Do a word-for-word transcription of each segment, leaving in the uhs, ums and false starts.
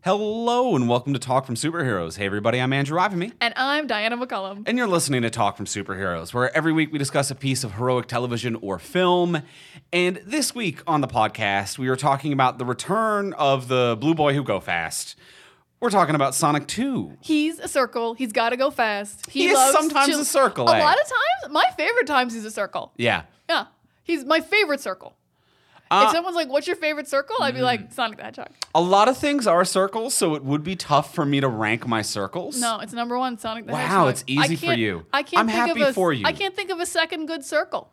Hello and welcome to Talk from Superheroes. Hey everybody, I'm Andrew Ivamy. And I'm Diana McCullum. And you're listening to Talk from Superheroes, where every week we discuss a piece of heroic television or film. And this week on the podcast, we are talking about the return of the Blue Boy Who Go Fast. We're talking about Sonic two. He's a circle. He's got to go fast. He, he is sometimes chill- a circle, A eh? lot of times, my favorite times he's a circle. Yeah. Yeah. He's my favorite circle. Uh, if someone's like, what's your favorite circle? I'd be like, Sonic the Hedgehog. A lot of things are circles, so it would be tough for me to rank my circles. No, it's number one, Sonic the wow, Hedgehog. Wow, it's easy for you. I can't I'm think happy of a, for you. I can't think of a second good circle.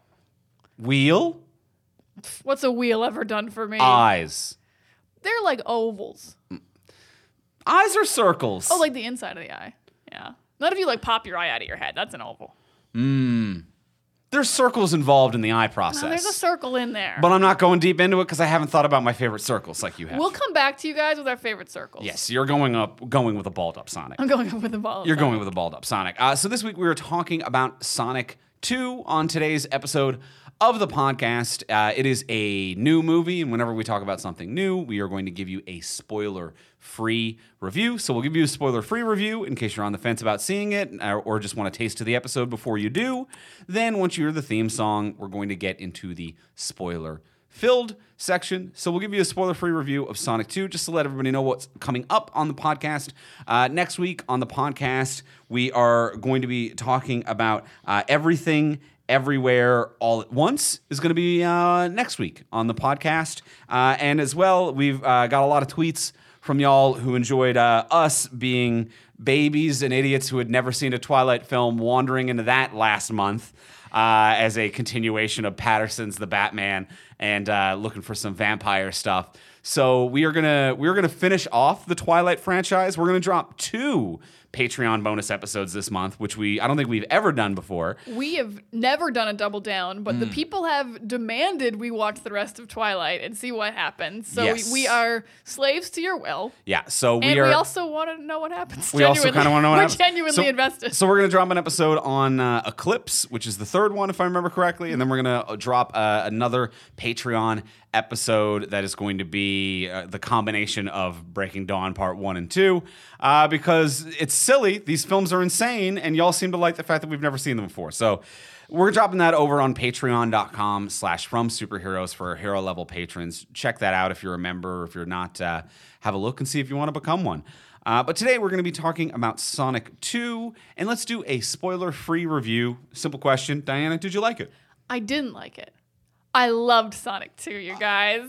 Wheel? What's a wheel ever done for me? Eyes. They're like ovals. Eyes are circles. Oh, like the inside of the eye. Yeah. Not if you like pop your eye out of your head. That's an oval. Mmm. There's circles involved in the eye process. No, there's a circle in there. But I'm not going deep into it because I haven't thought about my favorite circles like you have. We'll come back to you guys with our favorite circles. Yes, you're going up, going with a balled up Sonic. I'm going up with a ball. You're going with a balled up Sonic. Uh, so this week we were talking about Sonic two on today's episode of the podcast. Uh, it is a new movie, and whenever we talk about something new, we are going to give you a spoiler-free review. So we'll give you a spoiler-free review in case you're on the fence about seeing it or, or just want a taste of the episode before you do. Then once you hear the theme song, we're going to get into the spoiler-filled section. So we'll give you a spoiler-free review of Sonic two just to let everybody know what's coming up on the podcast. Uh, next week on the podcast, we are going to be talking about uh, everything Everywhere All at Once is going to be uh, next week on the podcast. Uh, and as well, we've uh, got a lot of tweets from y'all who enjoyed uh, us being babies and idiots who had never seen a Twilight film wandering into that last month uh, as a continuation of Patterson's The Batman and uh, looking for some vampire stuff. So we are gonna we're gonna finish off the Twilight franchise. We're gonna drop two Patreon bonus episodes this month, which we I don't think we've ever done before. We have never done a double down, but mm. the people have demanded we watch the rest of Twilight and see what happens. So yes. we, we are slaves to your will. Yeah, so we and are. And we also want to know what happens. We also kind of want to know what We're happens. We're genuinely so, invested. So we're going to drop an episode on uh, Eclipse, which is the third one, if I remember correctly, and then we're going to drop uh, another Patreon episode that is going to be uh, the combination of Breaking Dawn Part one and two, uh, because it's silly. These films are insane, and y'all seem to like the fact that we've never seen them before. So we're dropping that over on patreon.com slash from superheroes for hero level patrons. Check that out if you're a member, or if you're not, uh, have a look and see if you want to become one. Uh, but today we're going to be talking about Sonic two, and let's do a spoiler-free review. Simple question. Diana, did you like it? I didn't like it. I loved Sonic two, you guys.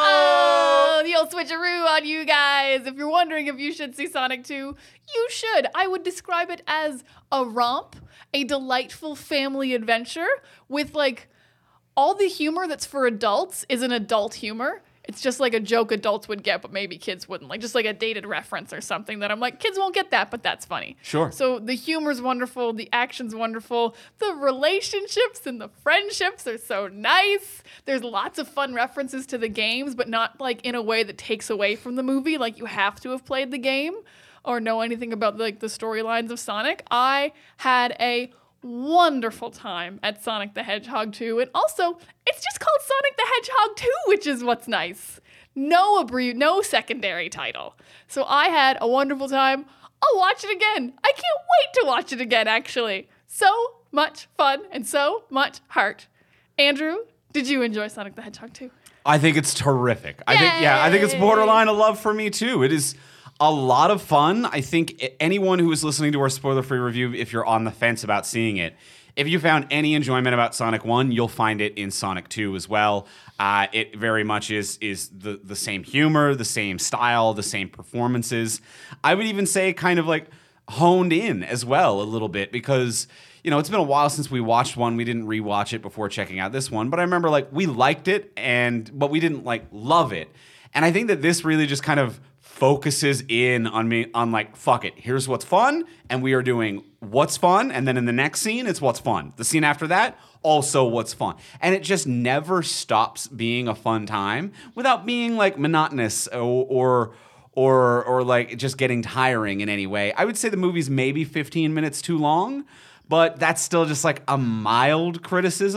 Oh! oh! The old switcheroo on you guys. If you're wondering if you should see Sonic two, you should. I would describe it as a romp, a delightful family adventure with, like, all the humor that's for adults is an adult humor. It's just like a joke adults would get, but maybe kids wouldn't. Like just like a dated reference or something that I'm like, kids won't get that, but that's funny. Sure. So the humor's wonderful. The action's wonderful. The relationships and the friendships are so nice. There's lots of fun references to the games, but not like in a way that takes away from the movie. Like you have to have played the game or know anything about like the storylines of Sonic. I had a wonderful time at Sonic the Hedgehog two, and also it's just called Sonic the Hedgehog two, which is what's nice. No abbrev- no secondary title. So I had a wonderful time. I'll watch it again. I can't wait to watch it again, actually. So much fun and so much heart. Andrew, did you enjoy Sonic the Hedgehog two? I think it's terrific. I think yeah, I think it's borderline a love for me too. It is a lot of fun. I think anyone who is listening to our spoiler-free review, if you're on the fence about seeing it, if you found any enjoyment about Sonic one, you'll find it in Sonic two as well. Uh, it very much is is the, the same humor, the same style, the same performances. I would even say kind of like honed in as well a little bit because, you know, it's been a while since we watched one. We didn't rewatch it before checking out this one. But I remember like we liked it, and but we didn't like love it. And I think that this really just kind of focuses in on me on like, fuck it, here's what's fun, and we are doing what's fun, and then in the next scene, it's what's fun. The scene after that, also what's fun. And it just never stops being a fun time without being like monotonous or or or, or like just getting tiring in any way. I would say the movie's maybe fifteen minutes too long, but that's still just like a mild criticism.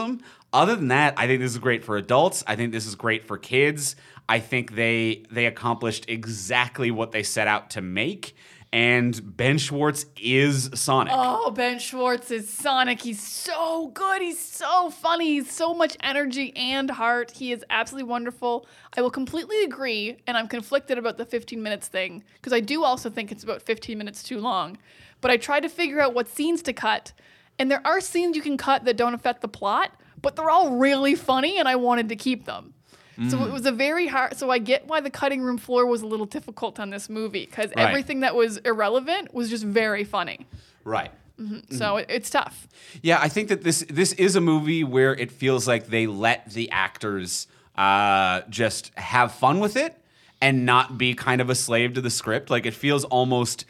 Other than that, I think this is great for adults. I think this is great for kids. I think they they accomplished exactly what they set out to make. And Ben Schwartz is Sonic. Oh, Ben Schwartz is Sonic. He's so good. He's so funny. He's so much energy and heart. He is absolutely wonderful. I will completely agree, and I'm conflicted about the fifteen minutes thing, because I do also think it's about fifteen minutes too long. But I tried to figure out what scenes to cut, and there are scenes you can cut that don't affect the plot, but they're all really funny, and I wanted to keep them. So it was a very hard. So I get why the cutting room floor was a little difficult on this movie, because Right. everything that was irrelevant was just very funny. Right. Mm-hmm. So it, it's tough. Yeah, I think that this this is a movie where it feels like they let the actors uh, just have fun with it and not be kind of a slave to the script. Like, it feels almost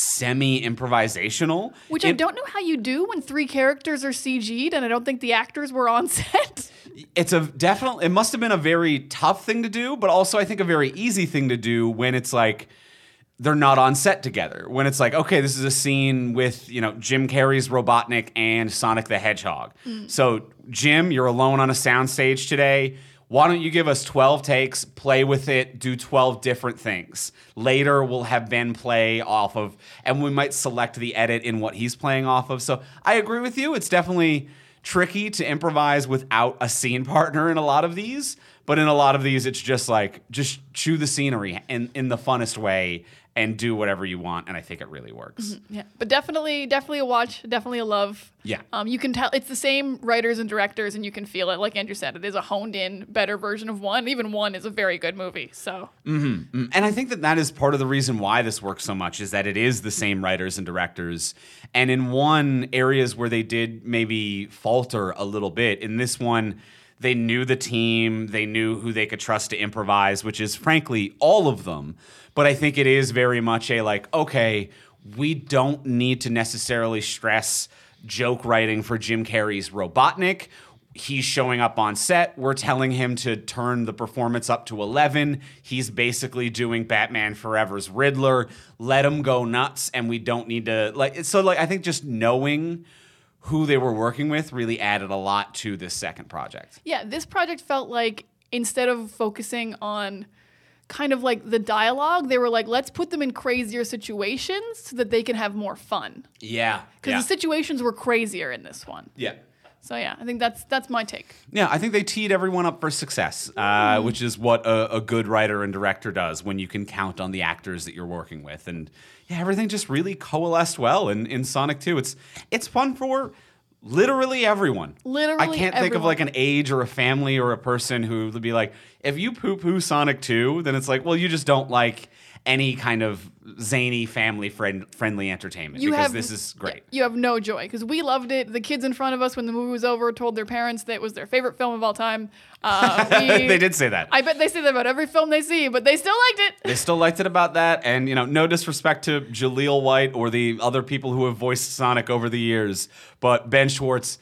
semi-improvisational. Which It- I don't know how you do when three characters are C G'd and I don't think the actors were on set. It's a definitely, it must have been a very tough thing to do, but also I think a very easy thing to do when it's like they're not on set together. When it's like, okay, this is a scene with, you know, Jim Carrey's Robotnik and Sonic the Hedgehog. So, Jim, you're alone on a soundstage today. Why don't you give us twelve takes, play with it, do twelve different things. Later, we'll have Ben play off of, and we might select the edit in what he's playing off of. So I agree with you. It's definitely tricky to improvise without a scene partner in a lot of these. But in a lot of these, it's just like, just chew the scenery in, in the funnest way and do whatever you want. And I think it really works. Yeah, but definitely, definitely a watch, definitely a love. Yeah. Um, you can tell it's the same writers and directors, and you can feel it. Like Andrew said, it is a honed-in, better version of one. Even one is a very good movie. So. Mm-hmm. And I think that that is part of the reason why this works so much, is that it is the same writers and directors. And in one, areas where they did maybe falter a little bit, in this one, they knew the team, they knew who they could trust to improvise, which is frankly all of them. But I think it is very much a like, okay, we don't need to necessarily stress joke writing for Jim Carrey's Robotnik. He's showing up on set. We're telling him to turn the performance up to eleven. He's basically doing Batman Forever's Riddler. Let him go nuts, and we don't need to like. So like, I think just knowing who they were working with really added a lot to this second project. Yeah, this project felt like instead of focusing on kind of like the dialogue, they were like, let's put them in crazier situations so that they can have more fun. Yeah, Because yeah. the situations were crazier in this one. yeah. So yeah, I think that's that's my take. Yeah, I think they teed everyone up for success, uh, which is what a, a good writer and director does when you can count on the actors that you're working with. And yeah, everything just really coalesced well in, in Sonic two. It's it's fun for literally everyone. Literally I can't think of everyone. like an age or a family or a person who would be like, if you poo-poo Sonic two, then it's like, well, you just don't like any kind of zany family friend friendly entertainment, You because have- this is great. You have no joy because we loved it. The kids in front of us when the movie was over told their parents that it was their favorite film of all time. Uh, we, They did say that. I bet they say that about every film they see, but they still liked it. They still liked it about that, and you know, no disrespect to Jaleel White or the other people who have voiced Sonic over the years, but Ben Schwartz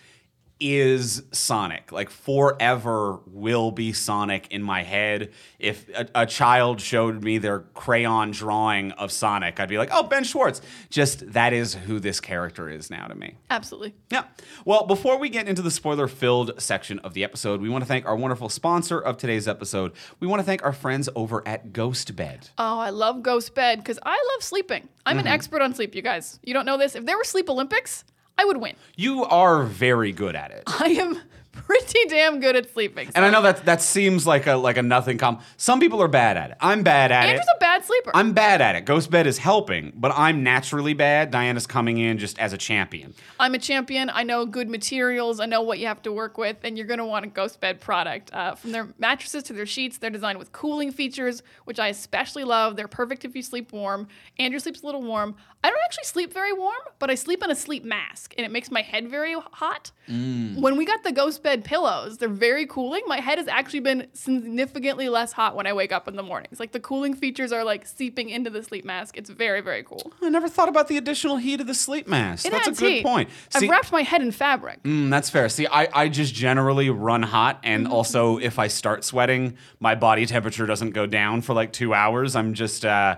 is Sonic. Like, forever will be Sonic in my head. If a, a child showed me their crayon drawing of Sonic, I'd be like, oh, Ben Schwartz. Just that is who this character is now to me. Absolutely. Yeah. Well, before we get into the spoiler-filled section of the episode, we want to thank our wonderful sponsor of today's episode. We want to thank our friends over at Ghost Bed. Oh, I love Ghost Bed because I love sleeping. I'm Mm-hmm. an expert on sleep, you guys. You don't know this? If there were Sleep Olympics, I would win. You are very good at it. I am pretty damn good at sleeping. And I know that that seems like a like a nothing com. Some people are bad at it. I'm bad at Andrew's it. a bad sleeper. I'm bad at it. Ghost Bed is helping, but I'm naturally bad. Diana's coming in just as a champion. I'm a champion. I know good materials. I know what you have to work with, and you're going to want a Ghost Bed product. Uh, from their mattresses to their sheets, they're designed with cooling features, which I especially love. They're perfect if you sleep warm. Andrew sleeps a little warm. I don't actually sleep very warm, but I sleep in a sleep mask, and it makes my head very hot. Mm. When we got the Ghost Bed pillows, they're very cooling. My head has actually been significantly less hot when I wake up in the mornings. Like, the cooling features are like seeping into the sleep mask. It's very, very cool. I never thought about the additional heat of the sleep mask. It That's a adds good heat. point. I've See, wrapped my head in fabric. Mm, that's fair. See, I, I just generally run hot, and Mm-hmm. also if I start sweating, my body temperature doesn't go down for like two hours. I'm just uh,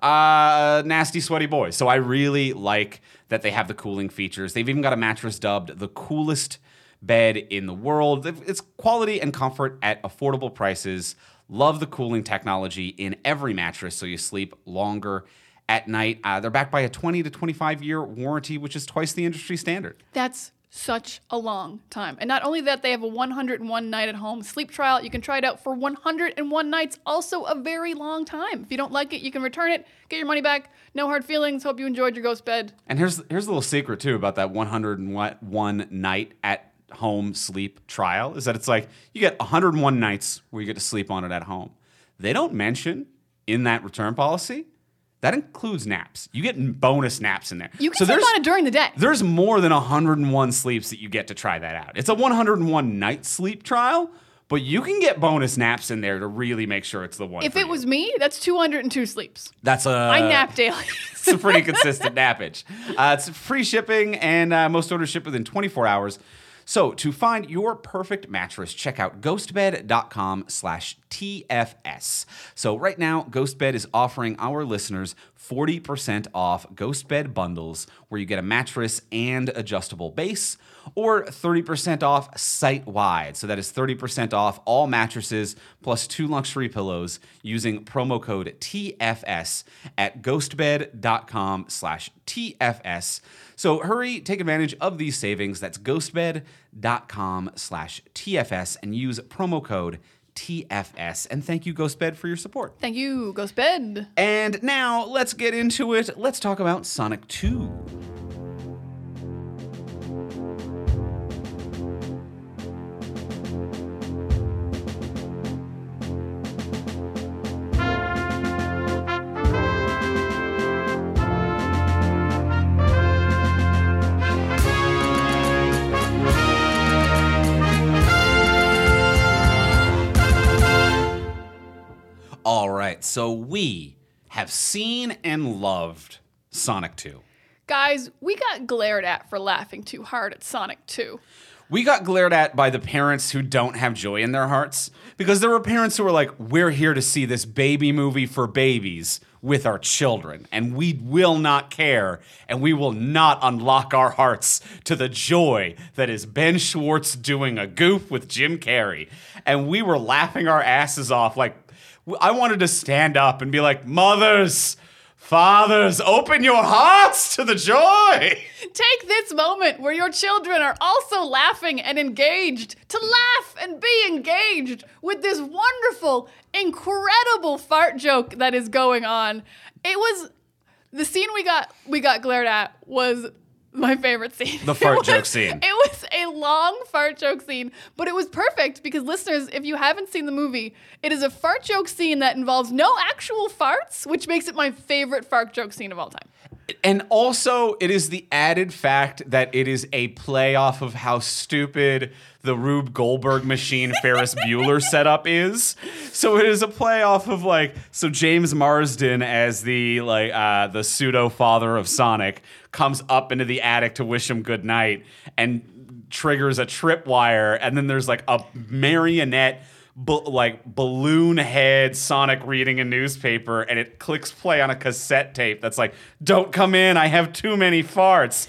uh, nasty, sweaty boy. So I really like that they have the cooling features. They've even got a mattress dubbed the coolest bed in the world. It's quality and comfort at affordable prices. Love the cooling technology in every mattress so you sleep longer at night. Uh, they're backed by a twenty to twenty-five year warranty, which is twice the industry standard. That's such a long time. And not only that, they have a one hundred one night at home sleep trial. You can try it out for one hundred one nights, also a very long time. If you don't like it, you can return it, get your money back. No hard feelings. Hope you enjoyed your ghost bed. And here's here's a little secret too about that one hundred one night at home sleep trial is that it's like you get one hundred one nights where you get to sleep on it at home. They don't mention in that return policy that includes naps. You get bonus naps in there. You can so sleep on it during the day. There's more than one hundred one sleeps that you get to try that out. It's a one hundred one night sleep trial, but you can get bonus naps in there to really make sure it's the one. If for it you. was me, that's two hundred two sleeps. That's a. I nap daily. It's a pretty consistent nappage. Uh, it's free shipping, and uh, most orders ship within twenty-four hours. So to find your perfect mattress, check out ghostbed.com slash TFS. So right now, Ghostbed is offering our listeners forty percent off Ghostbed bundles where you get a mattress and adjustable base, or thirty percent off site-wide. So that is thirty percent off all mattresses plus two luxury pillows using promo code T F S at ghostbed.com slash TFS. So hurry, take advantage of these savings. That's ghostbed.com slash TFS and use promo code T F S. And thank you, Ghostbed, for your support. Thank you, Ghost Bed. And now let's get into it. Let's talk about Sonic two. All right, so we have seen and loved Sonic two. Guys, we got glared at for laughing too hard at Sonic two. We got glared at by the parents who don't have joy in their hearts, because there were parents who were like, we're here to see this baby movie for babies with our children, and we will not care, and we will not unlock our hearts to the joy that is Ben Schwartz doing a goof with Jim Carrey. And we were laughing our asses off. Like, I wanted to stand up and be like, mothers, fathers, open your hearts to the joy. Take this moment where your children are also laughing and engaged to laugh and be engaged with this wonderful, incredible fart joke that is going on. It was the scene we got we got glared at was my favorite scene. The fart was, joke scene. It was a long fart joke scene, but it was perfect because listeners, if you haven't seen the movie, it is a fart joke scene that involves no actual farts, which makes it my favorite fart joke scene of all time. And also, it is the added fact that it is a play off of how stupid the Rube Goldberg machine Ferris Bueller setup is. So it is a play off of like, so James Marsden as the like uh, the pseudo father of Sonic comes up into the attic to wish him good night and triggers a tripwire, and then there's like a marionette. Bu- like balloon head Sonic reading a newspaper, and it clicks play on a cassette tape that's like, don't come in, I have too many farts.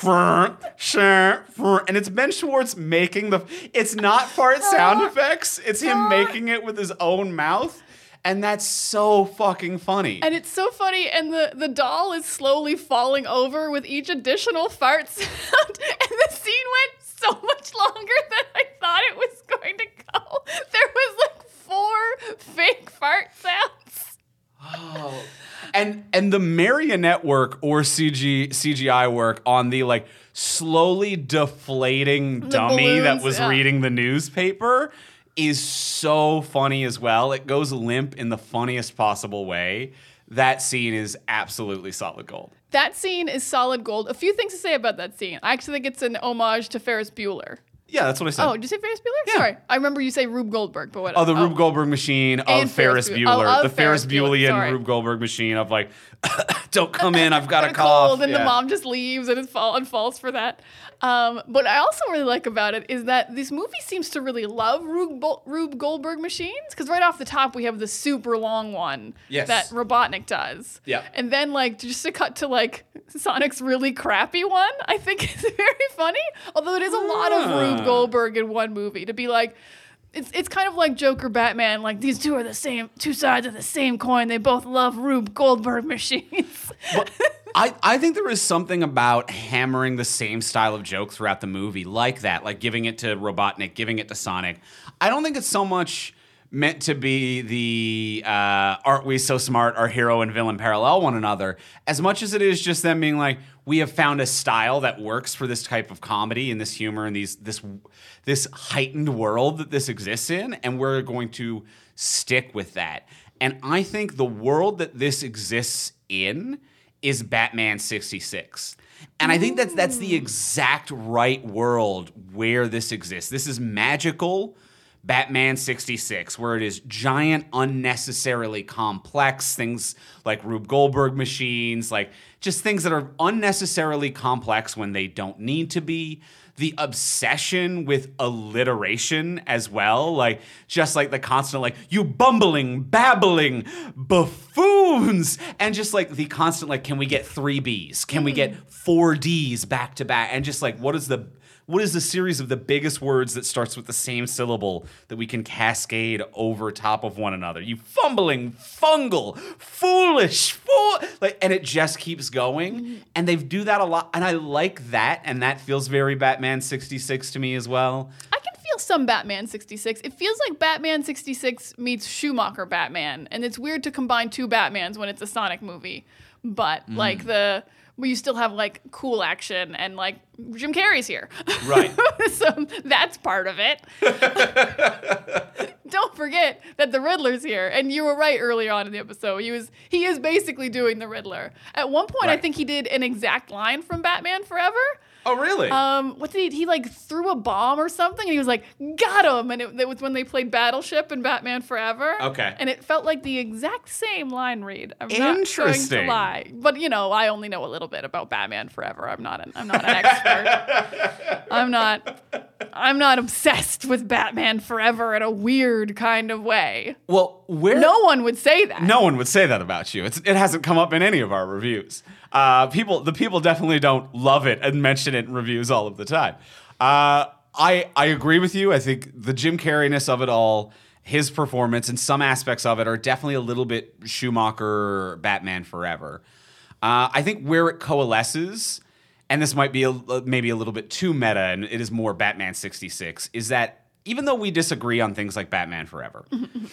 And it's Ben Schwartz making the, it's not fart sound effects, it's him making it with his own mouth. And that's so fucking funny. And it's so funny, and the, the doll is slowly falling over with each additional fart sound, and the scene went so much longer than I thought it was going to go. There was like four fake fart sounds. Oh. And and the marionette work or C G C G I work on the like slowly deflating The dummy balloons, that was yeah. reading the newspaper is so funny as well. It goes limp in the funniest possible way. That scene is absolutely solid gold. That scene is solid gold. A few things to say about that scene. I actually think it's an homage to Ferris Bueller. Yeah, that's what I said. Oh, did you say Ferris Bueller? Yeah. Sorry. I remember you say Rube Goldberg, but what? Oh, the Rube Goldberg machine of And Ferris Ferris Bu- Bueller. oh, of the Ferris Ferris Bueller, Buellian sorry. Rube Goldberg machine of like, don't come in, I've got Got a a cough. cold, and Yeah. the mom just leaves and, it's fall- and falls for that. Um, but I also really like about it is that this movie seems to really love Rube, Bo- Rube Goldberg machines, because right off the top we have the super long one Yes. that Robotnik does. Yeah. And then like just to cut to like Sonic's really crappy one, I think is very funny. Although it is a lot of Ah. Rube Rube Goldberg in one movie to be like, it's it's kind of like Joker Batman, like these two are the same, two sides of the same coin. They both love Rube Goldberg machines. Well, I, I think there is something about hammering the same style of joke throughout the movie like that, like giving it to Robotnik, giving it to Sonic. I don't think it's so much meant to be the uh, aren't we so smart, our hero and villain parallel one another, as much as it is just them being like, we have found a style that works for this type of comedy and this humor and these this this heightened world that this exists in, and we're going to stick with that. And I think the world that this exists in is Batman sixty-six. And I think that's that's the exact right world where this exists. This is magical Batman sixty-six, where it is giant, unnecessarily complex things like Rube Goldberg machines, like just things that are unnecessarily complex when they don't need to be. The obsession with alliteration as well, like just like the constant, like, you bumbling, babbling buffoons, and just like the constant, like, can we get three B's? Can we get four D's back to back? And just like, what is the What is the series of the biggest words that starts with the same syllable that we can cascade over top of one another? You fumbling, fungal, foolish, fool, like, and it just keeps going. Mm-hmm. And they do that a lot, and I like that, and that feels very Batman sixty-six to me as well. I can feel some Batman sixty-six. It feels like Batman sixty-six meets Schumacher Batman, and it's weird to combine two Batmans when it's a Sonic movie, but mm. like the. Where you still have, like, cool action and, like, Jim Carrey's here. Right. So that's part of it. Don't forget that the Riddler's here. And you were right early on in the episode. He was he is basically doing the Riddler. At one point, right. I think he did an exact line from Batman Forever. Oh, really? Um, what did he, he, like, threw a bomb or something, and he was like, got him! And it, it was when they played Battleship in Batman Forever. Okay. And it felt like the exact same line read. I'm Interesting. not going to lie. But, you know, I only know a little bit about Batman Forever. I'm not an, I'm not an expert. I'm not... I'm not obsessed with Batman Forever in a weird kind of way. Well, where... No one would say that. No one would say that about you. It's, it hasn't come up in any of our reviews. Uh, people, the people definitely don't love it and mention it in reviews all of the time. Uh, I I agree with you. I think the Jim Carrey-ness of it all, his performance, and some aspects of it are definitely a little bit Schumacher Batman Forever. Uh, I think where it coalesces, and this might be a, maybe a little bit too meta, and it is more Batman sixty-six, is that even though we disagree on things like Batman Forever,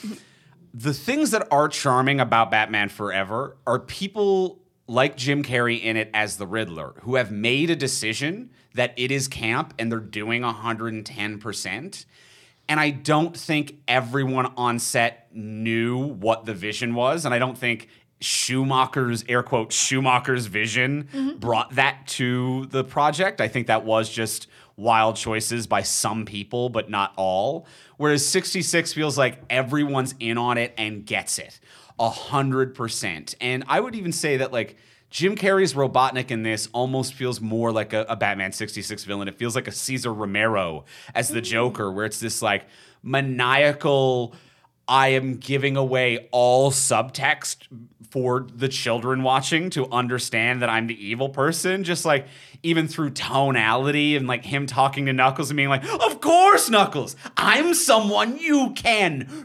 the things that are charming about Batman Forever are people like Jim Carrey in it as the Riddler, who have made a decision that it is camp and they're doing one hundred ten percent. And I don't think everyone on set knew what the vision was, and I don't think Schumacher's, air quote, Schumacher's vision mm-hmm. brought that to the project. I think that was just wild choices by some people, but not all. Whereas sixty-six feels like everyone's in on it and gets it a hundred percent. And I would even say that, like, Jim Carrey's Robotnik in this almost feels more like a, a Batman sixty-six villain. It feels like a Cesar Romero as the Joker, where it's this like maniacal, I am giving away all subtext for the children watching to understand that I'm the evil person. Just like even through tonality and like him talking to Knuckles and being like, of course, Knuckles, I'm someone you can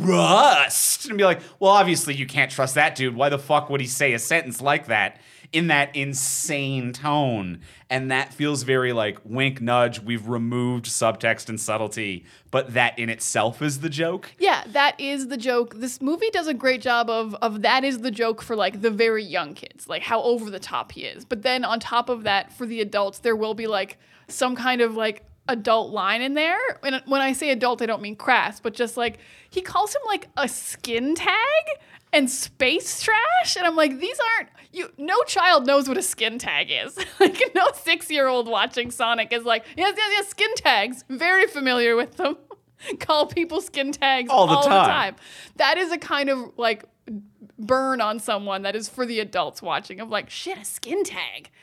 trust. And be like, well, obviously you can't trust that dude. Why the fuck would he say a sentence like that in that insane tone? And that feels very like wink, nudge. We've removed subtext and subtlety, but that in itself is the joke. Yeah, that is the joke. This movie does a great job of of that is the joke for like the very young kids, like how over the top he is. But then on top of that, for the adults, there will be like some kind of like adult line in there. And when I say adult, I don't mean crass, but just like he calls him like a skin tag and space trash. And I'm like, these aren't, you. No child knows what a skin tag is. Like no six-year-old watching Sonic is like, yes, yes, yes, skin tags. Very familiar with them. Call people skin tags all, the, all time. the time. That is a kind of like burn on someone that is for the adults watching of like, shit, a skin tag.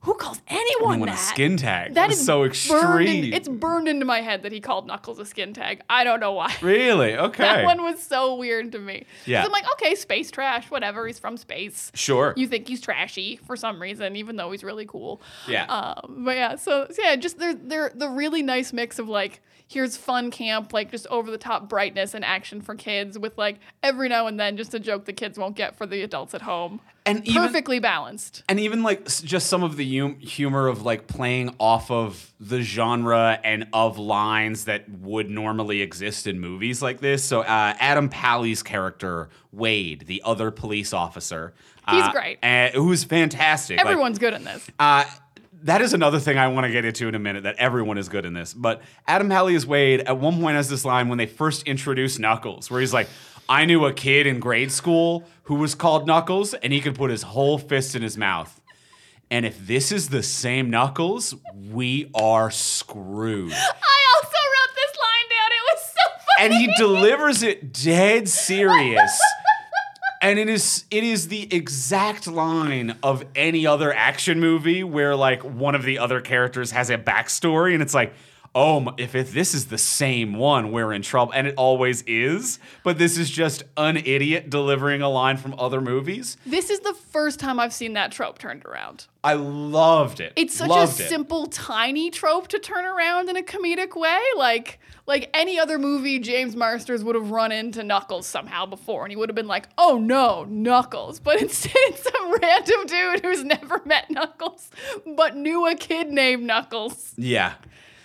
who calls anyone Anyone that? a skin tag. That That is is so burned extreme. in- it's burned into my head that he called Knuckles a skin tag. I don't know why. Really? Okay. That one was so weird to me. 'Cause Yeah. I'm like, okay, space trash, whatever. He's from space. Sure. You think he's trashy for some reason, even though he's really cool. Yeah. Um, but yeah, so, so yeah, just they're they're the really nice mix of like, here's fun camp, like just over the top brightness and action for kids with like every now and then just a joke the kids won't get for the adults at home. And even- perfectly balanced. And even like s- just some of the hum- humor of like playing off of the genre and of lines that would normally exist in movies like this. So uh, Adam Pally's character, Wade, the other police officer. He's uh, great. uh, who's fantastic. Like, Everyone's good in this. Uh, that is another thing I want to get into in a minute, that everyone is good in this. But Adam Pally as Wade at one point has this line when they first introduce Knuckles, where he's like, I knew a kid in grade school who was called Knuckles, and he could put his whole fist in his mouth. And if this is the same Knuckles, we are screwed. I also wrote this line down. It was so funny. And he delivers it dead serious. And it is it is the exact line of any other action movie where like one of the other characters has a backstory, and it's like, oh, m- if it, this is the same one, we're in trouble. And it always is. But this is just an idiot delivering a line from other movies. This is the first time I've seen that trope turned around. I loved it. It's such loved a it. simple, tiny trope to turn around in a comedic way. Like, like any other movie, James Marsters would have run into Knuckles somehow before, and he would have been like, "Oh no, Knuckles!" But instead, it's some random dude who's never met Knuckles, but knew a kid named Knuckles. Yeah.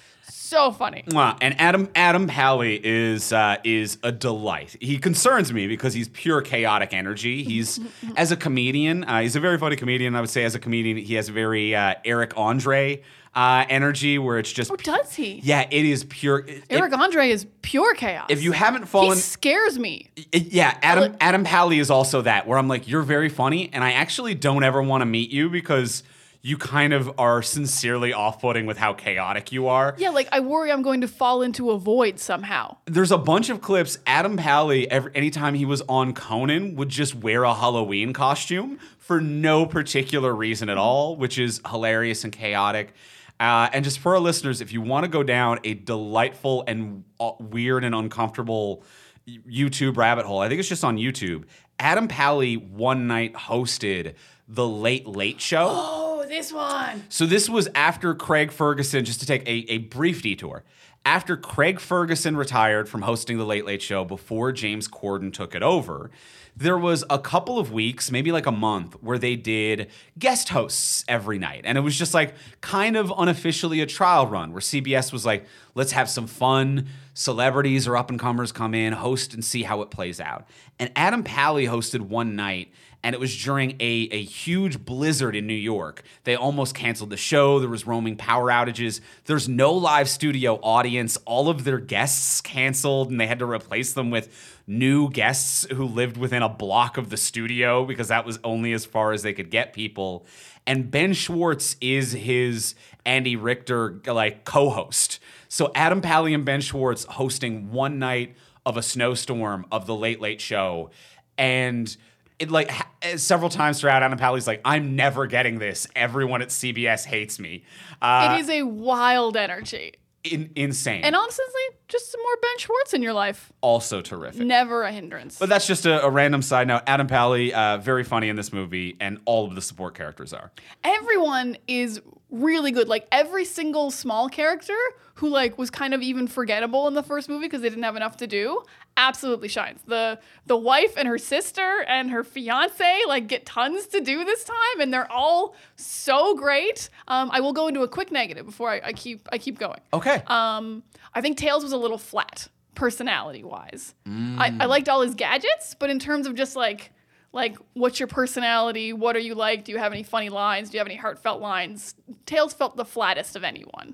So funny. Mwah. And Adam Adam Pally is uh, is a delight. He concerns me because he's pure chaotic energy. He's as a comedian, uh, he's a very funny comedian. I would say as a comedian, he has very uh, Eric Andre uh, energy, where it's just Oh, does he? yeah, it is pure. it- Eric Andre is pure chaos. if you haven't he fallen, scares me. it- yeah, Adam like- Adam Pally is also that. Where I'm like, you're very funny, and I actually don't ever want to meet you because you kind of are sincerely off-putting with how chaotic you are. Yeah, like I worry I'm going to fall into a void somehow. There's a bunch of clips. Adam Pally, every, anytime he was on Conan, would just wear a Halloween costume for no particular reason at all, which is hilarious and chaotic. Uh, and just for our listeners, if you want to go down a delightful and uh, weird and uncomfortable YouTube rabbit hole, I think it's just on YouTube. Adam Pally one night hosted The Late Late Show. Oh, this one. So this was after Craig Ferguson, just to take a, a brief detour. After Craig Ferguson retired from hosting The Late Late Show before James Corden took it over, there was a couple of weeks, maybe like a month, where they did guest hosts every night. And it was just like kind of unofficially a trial run where C B S was like, let's have some fun. Celebrities or up-and-comers come in, host, and see how it plays out. And Adam Pally hosted one night, and it was during a, a huge blizzard in New York. They almost canceled the show. There was roaming power outages. There's no live studio audience. All of their guests canceled, and they had to replace them with new guests who lived within a block of the studio because that was only as far as they could get people. And Ben Schwartz is his Andy Richter like co-host. So Adam Pally and Ben Schwartz hosting one night of a snowstorm of The Late Late Show. And it like ha- several times throughout, Adam Pally's like, I'm never getting this. Everyone at C B S hates me. Uh, It is a wild energy. in, insane. And honestly, just some more Ben Schwartz in your life. also terrific. Never a hindrance. But that's just a, a random side note. Adam Pally, uh, very funny in this movie, and all of the support characters are. Everyone is really good. Like every single small character who like was kind of even forgettable in the first movie because they didn't have enough to do, absolutely shines. The the wife and her sister and her fiance like get tons to do this time, and they're all so great. Um, I will go into a quick negative before I, I keep I keep going. Okay. Um, I think Tails was a little flat personality wise. I, I liked all his gadgets, but in terms of just like like what's your personality? What are you like? Do you have any funny lines? Do you have any heartfelt lines? Tails felt the flattest of anyone.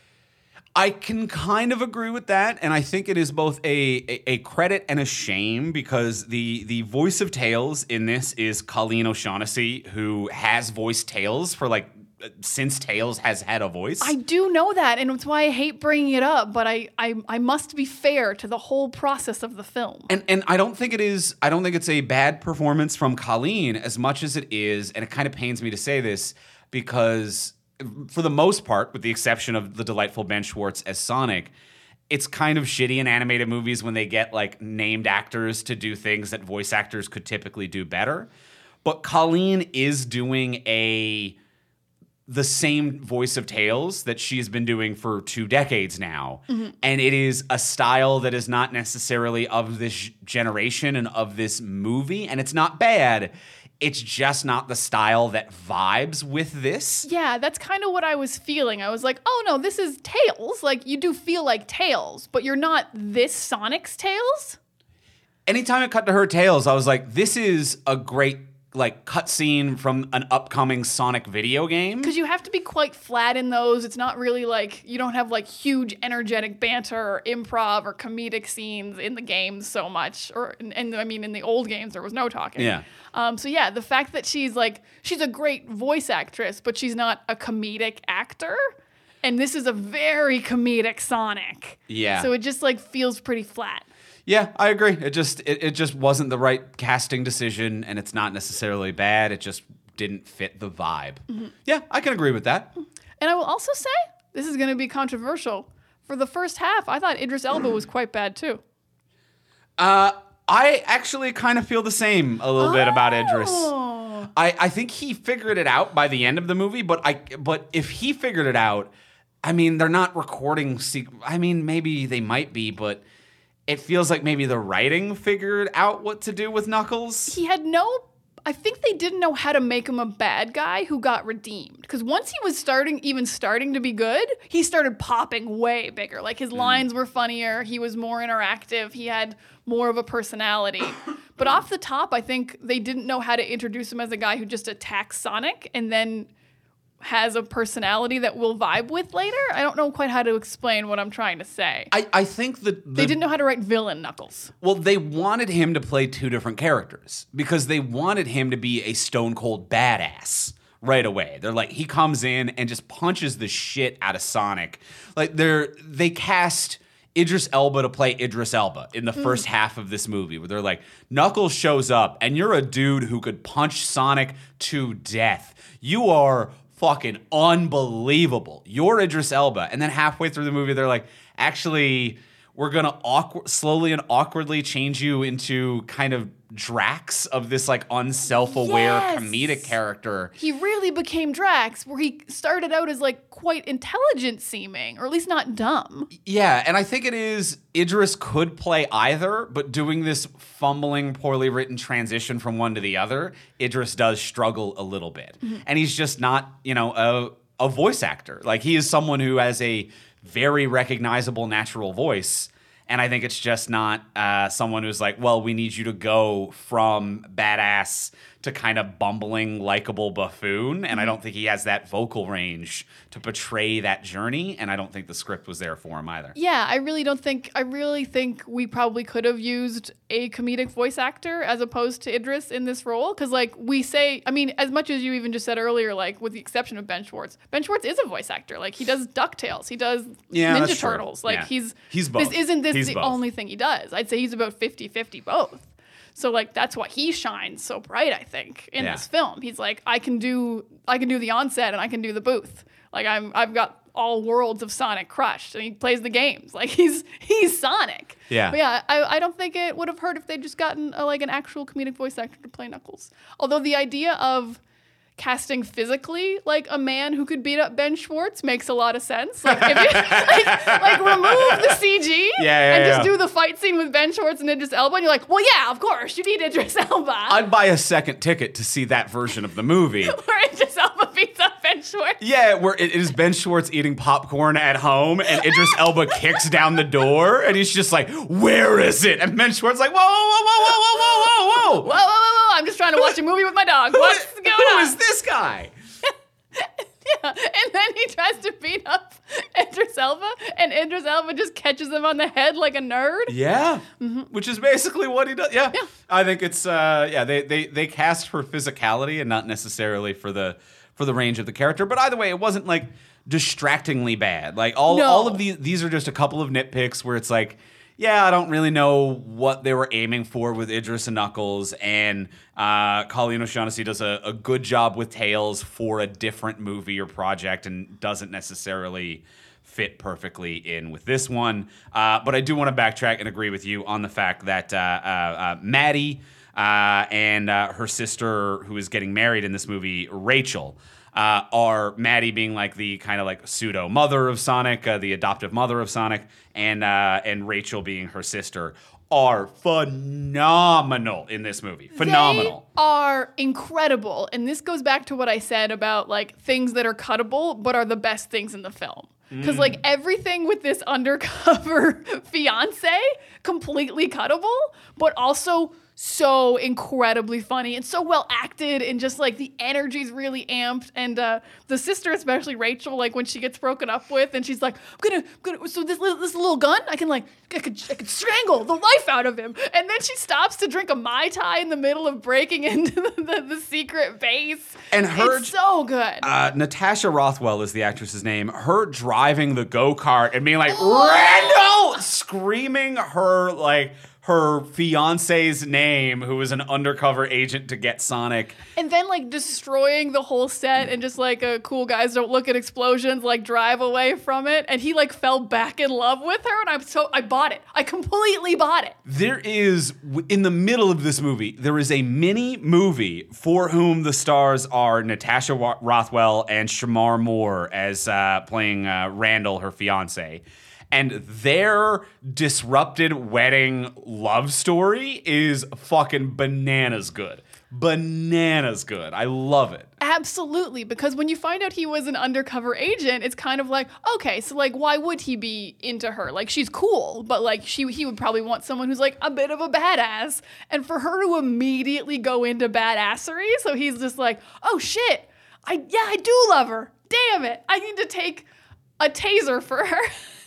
I can kind of agree with that, and I think it is both a, a, a credit and a shame because the the voice of Tails in this is Colleen O'Shaughnessy, who has voiced Tails for like since Tails has had a voice. I do know that, and it's why I hate bringing it up, but I, I, I must be fair to the whole process of the film. And and I don't think it is, I don't think it's a bad performance from Colleen as much as it is, and it kind of pains me to say this, because for the most part, with the exception of the delightful Ben Schwartz as Sonic, it's kind of shitty in animated movies when they get like named actors to do things that voice actors could typically do better. But Colleen is doing a the same voice of Tails that she's been doing for two decades now. Mm-hmm. And it is a style that is not necessarily of this generation and of this movie. And it's not bad. It's just not the style that vibes with this. Yeah, that's kind of what I was feeling. I was like, oh no, this is Tails. Like, you do feel like Tails, but you're not this Sonic's Tails. Anytime it cut to her Tails, I was like, this is a great like cutscene from an upcoming Sonic video game. Because you have to be quite flat in those. It's not really like, you don't have like huge energetic banter or improv or comedic scenes in the games so much. Or, and, and I mean, in the old games, there was no talking. Yeah. Um, so yeah, the fact that she's like, she's a great voice actress, but she's not a comedic actor. And this is a very comedic Sonic. Yeah. So it just like feels pretty flat. Yeah, I agree. It just it, it just wasn't the right casting decision, and it's not necessarily bad. It just didn't fit the vibe. Mm-hmm. Yeah, I can agree with that. And I will also say, this is going to be controversial. For the first half, I thought Idris Elba was quite bad too. Uh, I actually kind of feel the same a little oh. bit about Idris. I, I think he figured it out by the end of the movie, but I but if he figured it out, I mean, they're not recording. Sequ- I mean, maybe they might be, but it feels like maybe the writing figured out what to do with Knuckles. He had no... I think they didn't know how to make him a bad guy who got redeemed. Because once he was starting, even starting to be good, he started popping way bigger. Like, his lines were funnier. He was more interactive. He had more of a personality. But off the top, I think they didn't know how to introduce him as a guy who just attacks Sonic and then has a personality that we'll vibe with later. I don't know quite how to explain what I'm trying to say. I, I think that... The, they didn't know how to write villain Knuckles. Well, they wanted him to play two different characters because they wanted him to be a stone-cold badass right away. They're like, he comes in and just punches the shit out of Sonic. Like, they're they cast Idris Elba to play Idris Elba in the mm. first half of this movie, where they're like, Knuckles shows up and you're a dude who could punch Sonic to death. You are fucking unbelievable. You're Idris Elba. And then halfway through the movie, they're like, actually, we're going to awkward, slowly and awkwardly change you into kind of Drax of this like unself-aware yes. comedic character. He really became Drax, where he started out as like quite intelligent seeming, or at least not dumb. Yeah, and I think it is Idris could play either, but doing this fumbling, poorly written transition from one to the other, Idris does struggle a little bit. Mm-hmm. And he's just not, you know, a, a voice actor. Like, he is someone who has a very recognizable natural voice. And I think it's just not uh, someone who's like, well, we need you to go from badass to kind of bumbling, likable buffoon. And I don't think he has that vocal range to portray that journey. And I don't think the script was there for him either. Yeah, I really don't think, I really think we probably could have used a comedic voice actor as opposed to Idris in this role. Because, like, we say, I mean, as much as you even just said earlier, like, with the exception of Ben Schwartz, Ben Schwartz is a voice actor. Like, he does DuckTales, he does yeah, Ninja Turtles. Like, yeah. he's, he's both. This isn't this he's the both. only thing he does. I'd say he's about fifty-fifty both. So, like, that's why he shines so bright, I think, in yeah. this film. He's like, I can do I can do the onset and I can do the booth. Like, I'm I've got all worlds of Sonic crushed, and he plays the games. Like, he's he's Sonic. Yeah. But yeah, I, I don't think it would have hurt if they'd just gotten a, like an actual comedic voice actor to play Knuckles. Although the idea of casting physically like a man who could beat up Ben Schwartz makes a lot of sense. Like, if you, like, like remove the C G yeah, yeah, and just yeah. do the fight scene with Ben Schwartz and Idris Elba, and you're like, well, yeah, of course, you need Idris Elba. I'd buy a second ticket to see that version of the movie. Where Idris Elba beats up Ben Schwartz. Yeah, where it is Ben Schwartz eating popcorn at home, and Idris Elba kicks down the door, and he's just like, where is it? And Ben Schwartz like, whoa, whoa, whoa, whoa, whoa, whoa, whoa, whoa. Whoa, whoa, whoa, whoa, I'm just trying to watch a movie with my dog. What's Who, going who on? is this guy? Yeah, and then he tries to beat up Idris Elba, and and Idris Elba just catches him on the head like a nerd. Yeah, mm-hmm. Which is basically what he does. Yeah, yeah. I think it's uh, yeah. They they they cast for physicality and not necessarily for the for the range of the character. But either way, it wasn't like distractingly bad. Like all No. all of these these are just a couple of nitpicks where it's like, yeah, I don't really know what they were aiming for with Idris and Knuckles, and uh, Colleen O'Shaughnessy does a, a good job with Tails for a different movie or project and doesn't necessarily fit perfectly in with this one. Uh, but I do want to backtrack and agree with you on the fact that uh, uh, uh, Maddie uh, and uh, her sister, who is getting married in this movie, Rachel, Uh, are Maddie being like the kind of like pseudo mother of Sonic, uh, the adoptive mother of Sonic, and uh, and Rachel being her sister, are phenomenal in this movie. Phenomenal. They are incredible. And this goes back to what I said about like things that are cuttable but are the best things in the film. Because mm. like everything with this undercover fiance, completely cuttable, but also so incredibly funny and so well acted, and just like the energy's really amped. And uh, the sister, especially Rachel, like when she gets broken up with, and she's like, "I'm gonna, I'm gonna so this this little gun, I can like, I could, I could strangle the life out of him." And then she stops to drink a Mai Tai in the middle of breaking into the, the, the secret base. And her, it's so good. Uh, Natasha Rothwell is the actress's name. Her driving the go-kart and being like, Randall, screaming her like. her fiance's name, who is an undercover agent to get Sonic. And then, like, destroying the whole set and just, like, uh, cool guys don't look at explosions, like, drive away from it. And he, like, fell back in love with her, and I'm so, I bought it. I completely bought it. There is, in the middle of this movie, there is a mini movie for whom the stars are Natasha Rothwell and Shamar Moore as uh, playing uh, Randall, her fiance. And their disrupted wedding love story is fucking bananas good. Bananas good. I love it. Absolutely. Because when you find out he was an undercover agent, it's kind of like, okay, so like, why would he be into her? Like, she's cool, but like, she he would probably want someone who's like a bit of a badass. And for her to immediately go into badassery, so he's just like, oh shit, I yeah, I do love her. Damn it. I need to take a taser for her.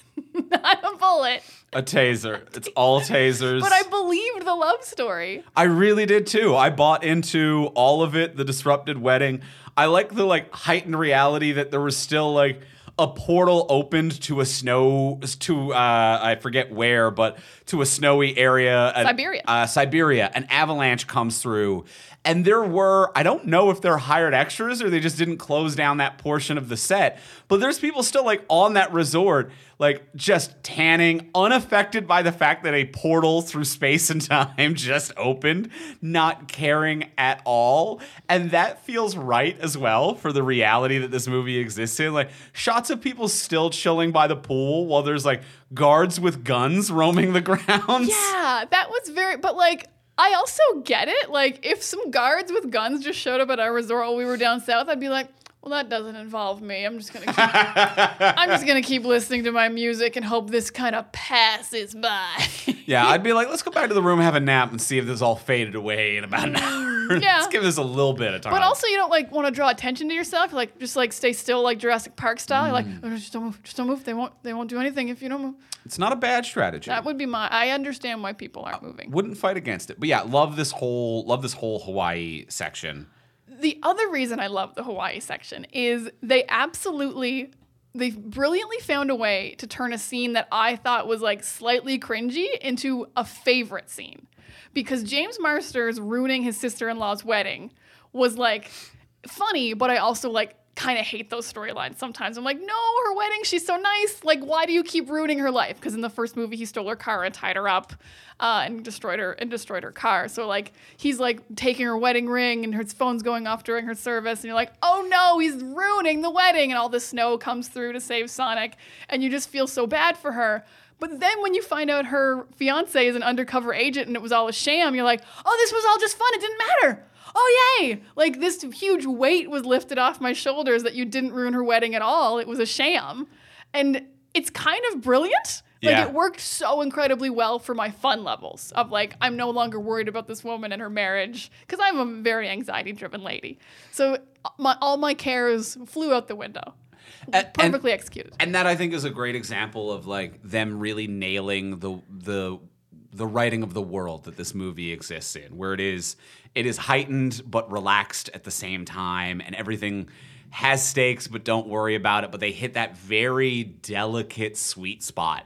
Not a bullet. A taser. It's all tasers. But I believed the love story. I really did too. I bought into all of it, the disrupted wedding. I like the like heightened reality that there was still like a portal opened to a snow, to uh, I forget where, but to a snowy area. Siberia. Uh, Siberia. An avalanche comes through. And there were, I don't know if they're hired extras or they just didn't close down that portion of the set, but there's people still like on that resort, like just tanning, unaffected by the fact that a portal through space and time just opened, not caring at all. And that feels right as well for the reality that this movie exists in. Like shots of people still chilling by the pool while there's like guards with guns roaming the grounds. Yeah, that was very, but like, I also get it. Like, if some guards with guns just showed up at our resort while we were down south, I'd be like, well, that doesn't involve me. I'm just gonna keep, I'm just gonna keep listening to my music and hope this kind of passes by. Yeah, I'd be like, let's go back to the room, have a nap, and see if this all faded away in about an hour. Yeah. Let's give this a little bit of time. But also, you don't like want to draw attention to yourself. Like, just like stay still, like Jurassic Park style. You're like, oh, just don't move, just don't move. They won't, they won't do anything if you don't move. It's not a bad strategy. That would be my. I understand why people aren't moving. Wouldn't fight against it. But yeah, love this whole, love this whole Hawaii section. The other reason I love the Hawaii section is they absolutely, they brilliantly found a way to turn a scene that I thought was like slightly cringy into a favorite scene. Because James Marsters ruining his sister-in-law's wedding was like funny, but I also like kind of hate those storylines sometimes. I'm like, no, her wedding, she's so nice. Like, why do you keep ruining her life? Because in the first movie, he stole her car and tied her up uh, and destroyed her and destroyed her car. So like, he's like taking her wedding ring and her phone's going off during her service. And you're like, oh no, he's ruining the wedding. And all the snow comes through to save Sonic. And you just feel so bad for her. But then when you find out her fiance is an undercover agent and it was all a sham, you're like, oh, this was all just fun. It didn't matter. Oh, yay. Like this huge weight was lifted off my shoulders that you didn't ruin her wedding at all. It was a sham. And it's kind of brilliant. Like yeah. It worked so incredibly well for my fun levels of like, I'm no longer worried about this woman and her marriage because I'm a very anxiety driven lady. So my, all my cares flew out the window. And- and- Perfectly executed. And that I think is a great example of like them really nailing the the the writing of the world that this movie exists in, where it is it is heightened but relaxed at the same time, and everything has stakes but don't worry about it. But they hit that very delicate sweet spot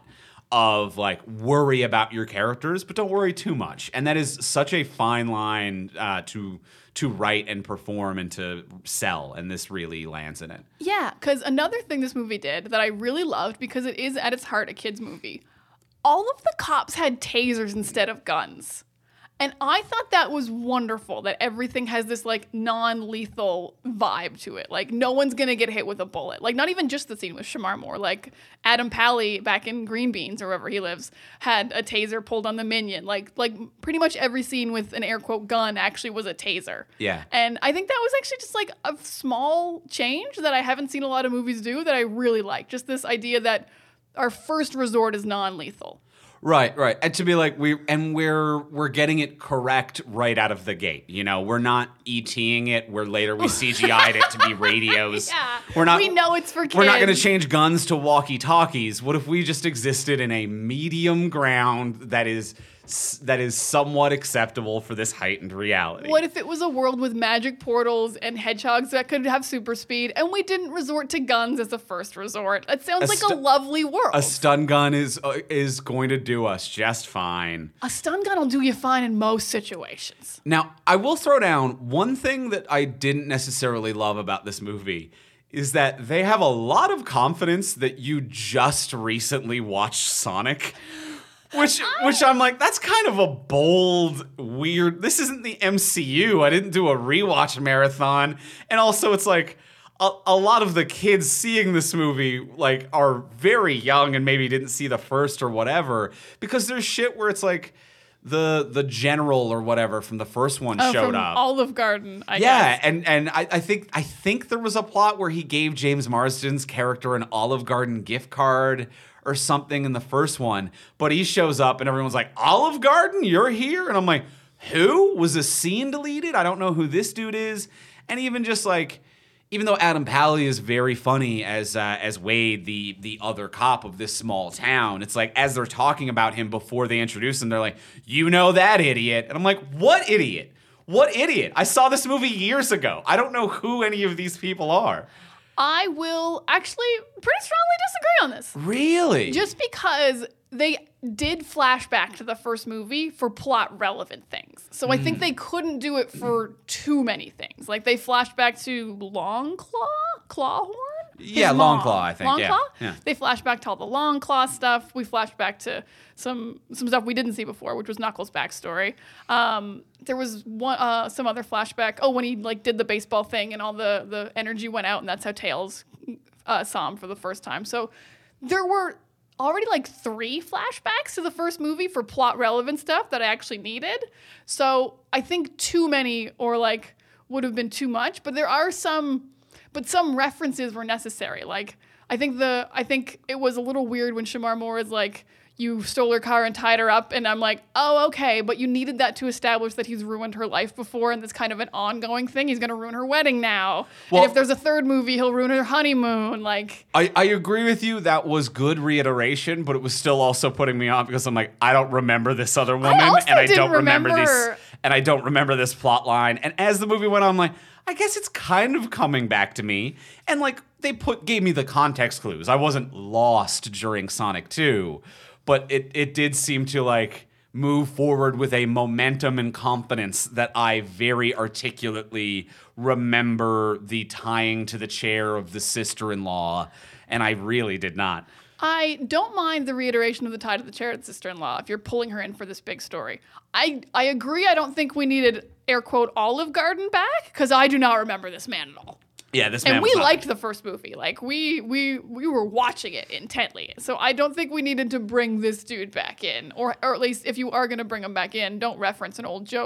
of like worry about your characters but don't worry too much, and that is such a fine line uh, to to write and perform and to sell, and this really lands in it. Yeah, because another thing this movie did that I really loved, because it is at its heart a kid's movie, all of the cops had tasers instead of guns. And I thought that was wonderful, that everything has this like non-lethal vibe to it. Like no one's gonna get hit with a bullet. Like not even just the scene with Shamar Moore. Like Adam Pally back in Green Beans or wherever he lives had a taser pulled on the minion. Like like pretty much every scene with an air quote gun actually was a taser. Yeah. And I think that was actually just like a small change that I haven't seen a lot of movies do that I really like. Just this idea that our first resort is non-lethal. Right, right. And to be like we and we're we're getting it correct right out of the gate. You know, we're not ETing it where later we C G I'd it to be radios. Yeah. We're not We know it's for kids. We're not going to change guns to walkie-talkies. What if we just existed in a medium ground that is that is somewhat acceptable for this heightened reality? What if it was a world with magic portals and hedgehogs that could have super speed, and we didn't resort to guns as a first resort? It sounds A like stu- a lovely world. A stun gun is uh, is going to do us just fine. A stun gun will do you fine in most situations. Now, I will throw down one thing that I didn't necessarily love about this movie is that they have a lot of confidence that you just recently watched Sonic. Which, which I'm like, that's kind of a bold, weird. This isn't the M C U. I didn't do a rewatch marathon, and also it's like a, a lot of the kids seeing this movie like are very young and maybe didn't see the first or whatever, because there's shit where it's like the the general or whatever from the first one Oh, showed from up. Olive Garden, I Yeah, guess. and and I, I think I think there was a plot where he gave James Marsden's character an Olive Garden gift card or something in the first one, but he shows up and everyone's like, Olive Garden, you're here? And I'm like, who? Was a scene deleted? I don't know who this dude is. And even just like, even though Adam Pally is very funny as uh, as Wade, the the other cop of this small town, it's like as they're talking about him before they introduce him, they're like, you know that idiot. And I'm like, what idiot? What idiot? I saw this movie years ago. I don't know who any of these people are. I will actually pretty strongly disagree on this. Really? Just because they did flashback to the first movie for plot relevant things. So I think they couldn't do it for too many things. Like they flashed back to Longclaw? Clawhorn? His Yeah, mom. Longclaw, I think, yeah. Longclaw? Yeah. They flashed back to all the Longclaw stuff. We flashed back to some some stuff we didn't see before, which was Knuckles' backstory. Um, there was one uh, some other flashback. Oh, when he like did the baseball thing and all the the energy went out, and that's how Tails uh, saw him for the first time. So there were already like three flashbacks to the first movie for plot relevant stuff that I actually needed. So I think too many or like would have been too much, but there are some, but some references were necessary. Like I think the, I think it was a little weird when Shamar Moore is like, you stole her car and tied her up. And I'm like, oh, okay. But you needed that to establish that he's ruined her life before. And that's kind of an ongoing thing. He's going to ruin her wedding now. Well- and if there's a third movie, he'll ruin her honeymoon. Like, I, I agree with you. That was good reiteration, but it was still also putting me off because I'm like, I don't remember this other woman, also and I didn't don't remember, remember- this, and I don't remember this plot line. And as the movie went on, I'm like, I guess it's kind of coming back to me. And like they put gave me the context clues. I wasn't lost during Sonic two, but it it did seem to like move forward with a momentum and confidence that I very articulately remember the tying to the chair of the sister-in-law, and I really did not. I don't mind the reiteration of the tie to the chair of the sister-in-law if you're pulling her in for this big story. I I agree. I don't think we needed air quote Olive Garden back because I do not remember this man at all. Yeah, this man And was we not- liked the first movie. Like we we we were watching it intently. So I don't think we needed to bring this dude back in, or or at least if you are going to bring him back in, don't reference an old joke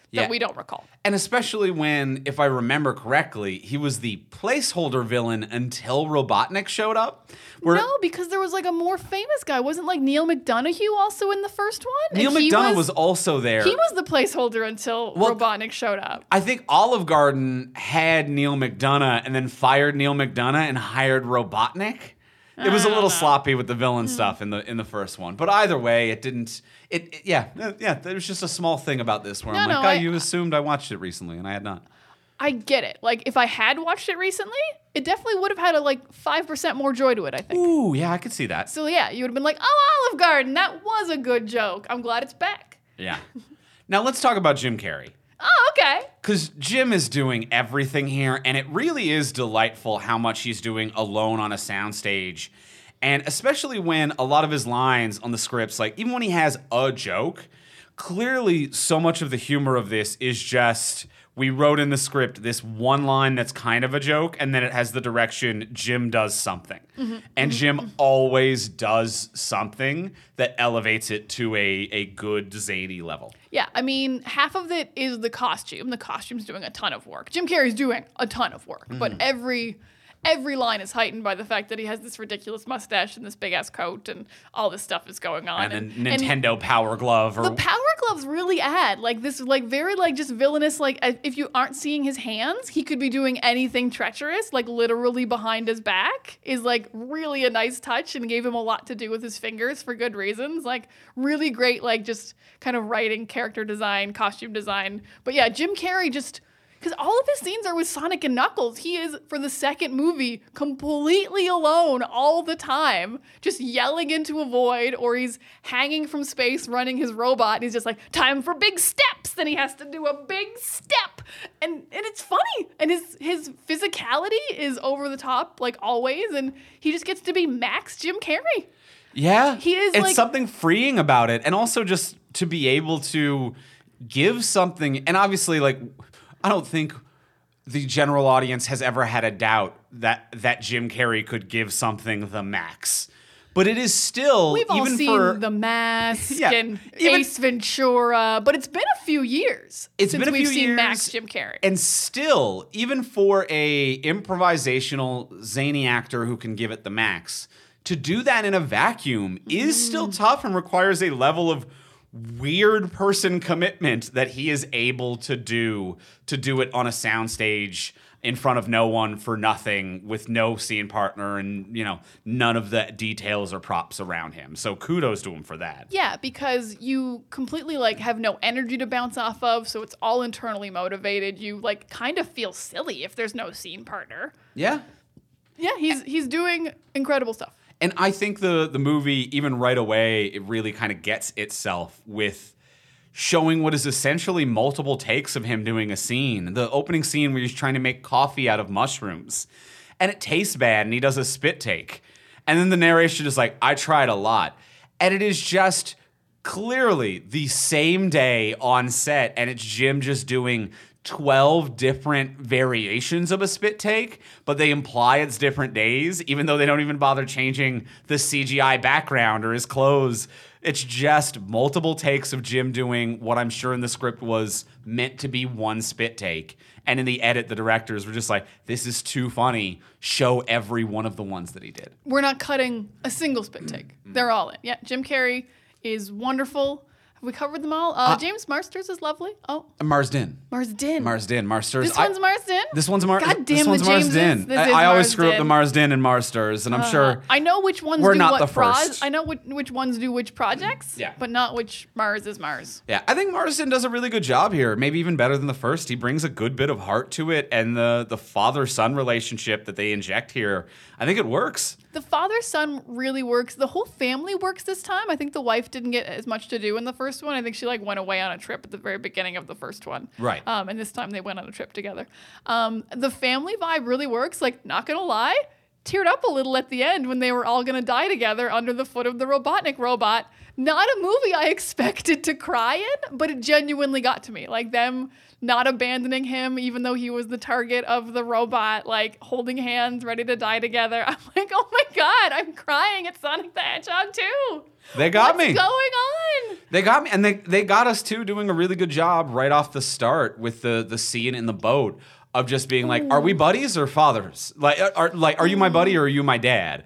Yeah. that we don't recall. And especially when, if I remember correctly, he was the placeholder villain until Robotnik showed up. Where No, because there was like a more famous guy. Wasn't like Neil McDonough also in the first one? Neil And he McDonough was, also there. He was the placeholder until Well, Robotnik showed up. I think Olive Garden had Neil McDonough and then fired Neil McDonough and hired Robotnik. It was a little sloppy with the villain Hmm. stuff in the in the first one, but either way, it didn't. It, it yeah uh, yeah. There was just a small thing about this where No, I'm like, no, oh, I- you assumed I watched it recently, and I had not. I get it. Like if I had watched it recently, it definitely would have had a like five percent more joy to it, I think. Ooh, yeah, I could see that. So yeah, you would have been like, "Oh, Olive Garden, that was a good joke. I'm glad it's back." Yeah. Now let's talk about Jim Carrey. Oh, okay. Because Jim is doing everything here, and it really is delightful how much he's doing alone on a soundstage. And especially when a lot of his lines on the scripts, like even when he has a joke, clearly so much of the humor of this is just we wrote in the script this one line that's kind of a joke, and then it has the direction Jim does something. Mm-hmm. And Jim always does something that elevates it to a, a good, zany level. Yeah, I mean, half of it is the costume. The costume's doing a ton of work. Jim Carrey's doing a ton of work, but every every line is heightened by the fact that he has this ridiculous mustache and this big ass coat, and all this stuff is going on. And then Nintendo Power Glove. Or the Power Gloves really add like this, like very like just villainous. Like uh, if you aren't seeing his hands, he could be doing anything treacherous, like literally behind his back. Is like really a nice touch and gave him a lot to do with his fingers for good reasons. Like really great, like just kind of writing, character design, costume design. But yeah, Jim Carrey just. Because all of his scenes are with Sonic and Knuckles. He is, for the second movie, completely alone all the time, just yelling into a void, or he's hanging from space running his robot, and he's just like, time for big steps! Then he has to do a big step! And and it's funny! And his, his physicality is over the top, like always, and he just gets to be Max Jim Carrey. Yeah. He is, It's like- something freeing about it. And also just to be able to give something, and obviously, like, I don't think the general audience has ever had a doubt that that Jim Carrey could give something the max. But it is still, We've all even seen for The Mask Yeah, and even- Ace Ventura, but it's been a few years It's since been a we've few seen years, Max Jim Carrey. And still, even for a improvisational, zany actor who can give it the max, to do that in a vacuum is still tough and requires a level of weird person commitment that he is able to do to do it on a soundstage in front of no one for nothing with no scene partner and, you know, none of the details or props around him. So kudos to him for that. Yeah, because you completely like have no energy to bounce off of, so it's all internally motivated. You like kind of feel silly if there's no scene partner. Yeah. Yeah, he's he's doing incredible stuff. And I think the the movie, even right away, it really kind of gets itself with showing what is essentially multiple takes of him doing a scene. The opening scene where he's trying to make coffee out of mushrooms. And it tastes bad, and he does a spit take. And then the narration is like, I tried a lot. And it is just clearly the same day on set, and it's Jim just doing twelve different variations of a spit take, but they imply it's different days, even though they don't even bother changing the C G I background or his clothes. It's just multiple takes of Jim doing what I'm sure in the script was meant to be one spit take. And in the edit, the directors were just like, this is too funny. Show every one of the ones that he did. We're not cutting a single spit take. They're all in. Yeah, Jim Carrey is wonderful. Have we covered them all? Uh, Uh, James Marsters is lovely. Oh, Marsden. Marsden. Marsden. Marsters. This one's I- Marsden? This one's Mar. God this damn, one's the Jameses. Marsden. This I, is I always screw up the Marsden. Marsden and Marsters, and I'm Uh, sure I know which ones we're do not what the pros. first. I know which, which ones do which projects. Yeah. But not which Mars is Mars. Yeah, I think Marsden does a really good job here. Maybe even better than the first. He brings a good bit of heart to it, and the the father son relationship that they inject here, I think it works. The father son really works. The whole family works this time. I think the wife didn't get as much to do in the first one. I think she like went away on a trip at the very beginning of the first one. Right. Um, and this time they went on a trip together. Um, the family vibe really works. Like, not gonna lie, teared up a little at the end when they were all going to die together under the foot of the Robotnik robot. Not a movie I expected to cry in, but it genuinely got to me. Like them not abandoning him, even though he was the target of the robot, like holding hands, ready to die together. I'm like, oh my God, I'm crying at Sonic the Hedgehog two. They got What's me. going on? They got me, and they they got us too, doing a really good job right off the start with the the scene in the boat of just being like, are we buddies or fathers? Like, are like, are you my buddy or are you my dad?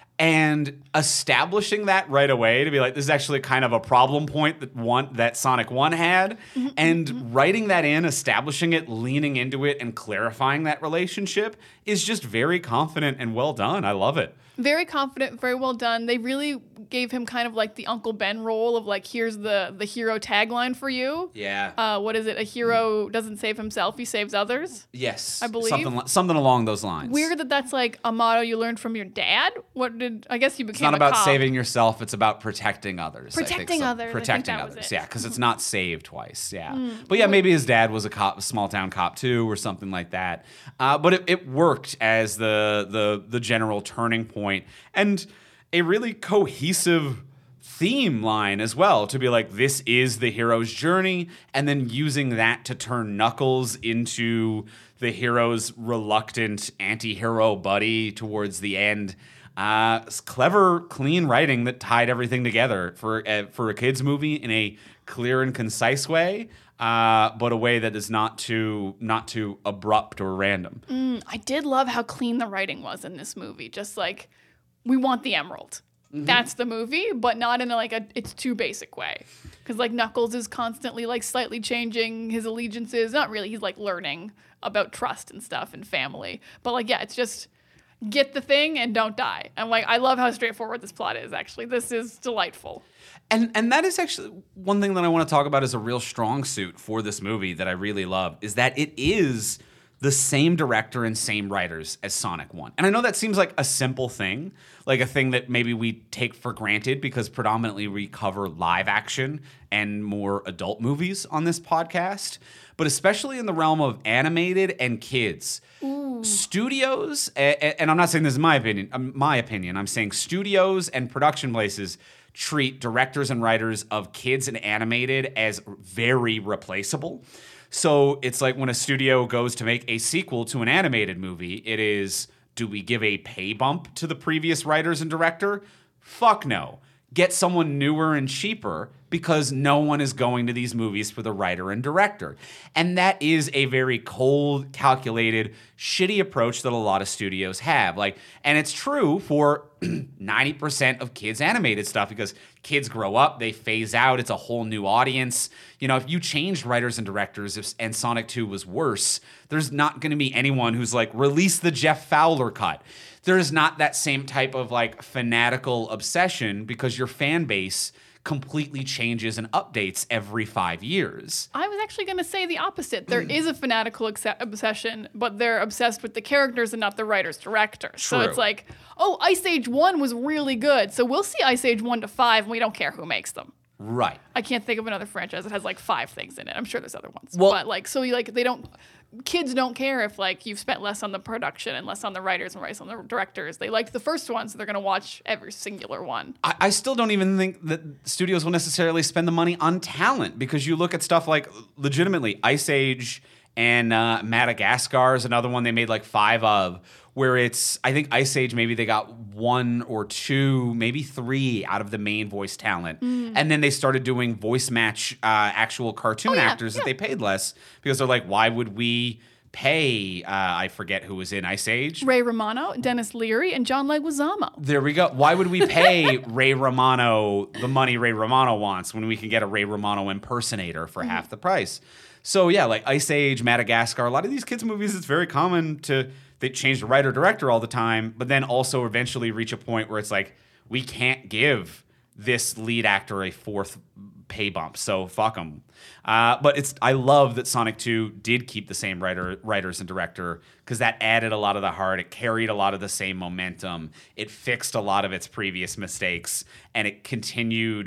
And establishing that right away to be like, this is actually kind of a problem point that one that Sonic one had, and writing that in, establishing it, leaning into it, and clarifying that relationship is just very confident and well done. I love it. Very confident, very well done. They really gave him kind of like the Uncle Ben role of like, here's the the hero tagline for you. Yeah. Uh, what is it? A hero doesn't save himself, he saves others. Yes. I believe. Something, li- something along those lines. Weird that that's like a motto you learned from your dad. What did, I guess you became It's not a about cop. saving yourself. It's about protecting others. I think Protecting so. others. I think Protecting that was others. it. Yeah, because it's not save twice. Yeah. But yeah, maybe his dad was a cop, a small town cop too, or something like that. Uh, but it, it worked as the the the general turning point and a really cohesive theme line as well, to be like, this is the hero's journey, and then using that to turn Knuckles into the hero's reluctant anti-hero buddy towards the end. Uh, it's clever, clean writing that tied everything together for uh, for a kids movie in a clear and concise way, uh, but a way that is not too not too abrupt or random. Mm, I did love how clean the writing was in this movie. Just like, we want the emerald. Mm-hmm. That's the movie, but not in a, like a it's too basic way. Because like Knuckles is constantly like slightly changing his allegiances. Not really. He's like learning about trust and stuff and family. But like, yeah, it's just get the thing and don't die. And like, I love how straightforward this plot is. Actually, this is delightful. And and that is actually one thing that I want to talk about as a real strong suit for this movie that I really love, is that it is the same director and same writers as Sonic one. And I know that seems like a simple thing, like a thing that maybe we take for granted because predominantly we cover live action and more adult movies on this podcast. But especially in the realm of animated and kids, Ooh. studios, and I'm not saying this is my opinion, my opinion, I'm saying studios and production places treat directors and writers of kids and animated as very replaceable. So it's like when a studio goes to make a sequel to an animated movie, it is, do we give a pay bump to the previous writers and director? Fuck no. Get someone newer and cheaper, because no one is going to these movies for the writer and director. And that is a very cold, calculated, shitty approach that a lot of studios have. Like, and it's true for ninety percent of kids animated stuff, because kids grow up, they phase out, it's a whole new audience. You know, if you changed writers and directors if, and Sonic two was worse, there's not going to be anyone who's like, release the Jeff Fowler cut. There's not that same type of like fanatical obsession, because your fan base completely changes and updates every five years. I was actually going to say the opposite. There is a fanatical ex- obsession, but they're obsessed with the characters and not the writers, directors. So True. it's like, oh, Ice Age one was really good, so we'll see Ice Age one to five, and we don't care who makes them. Right. I can't think of another franchise that has like five things in it. I'm sure there's other ones. Well- but like, so you like, they don't, kids don't care if like you've spent less on the production and less on the writers and less on the directors. They liked the first one, so they're going to watch every singular one. I, I still don't even think that studios will necessarily spend the money on talent, because you look at stuff like, legitimately, Ice Age and uh, Madagascar is another one they made like five of, where it's, I think Ice Age, maybe they got one or two, maybe three out of the main voice talent. Mm. And then they started doing voice match uh, actual cartoon oh, yeah, actors yeah. that they paid less, because they're like, why would we pay, uh, I forget who was in Ice Age. Ray Romano, Dennis Leary, and John Leguizamo. There we go. Why would we pay Ray Romano the money Ray Romano wants when we can get a Ray Romano impersonator for mm. half the price? So yeah, like Ice Age, Madagascar, a lot of these kids' movies, it's very common to, they change the writer director all the time, but then also eventually reach a point where it's like, we can't give this lead actor a fourth pay bump, so fuck them. Uh, but it's, I love that Sonic two did keep the same writer, writers and director, because that added a lot of the heart. It carried a lot of the same momentum. It fixed a lot of its previous mistakes, and it continued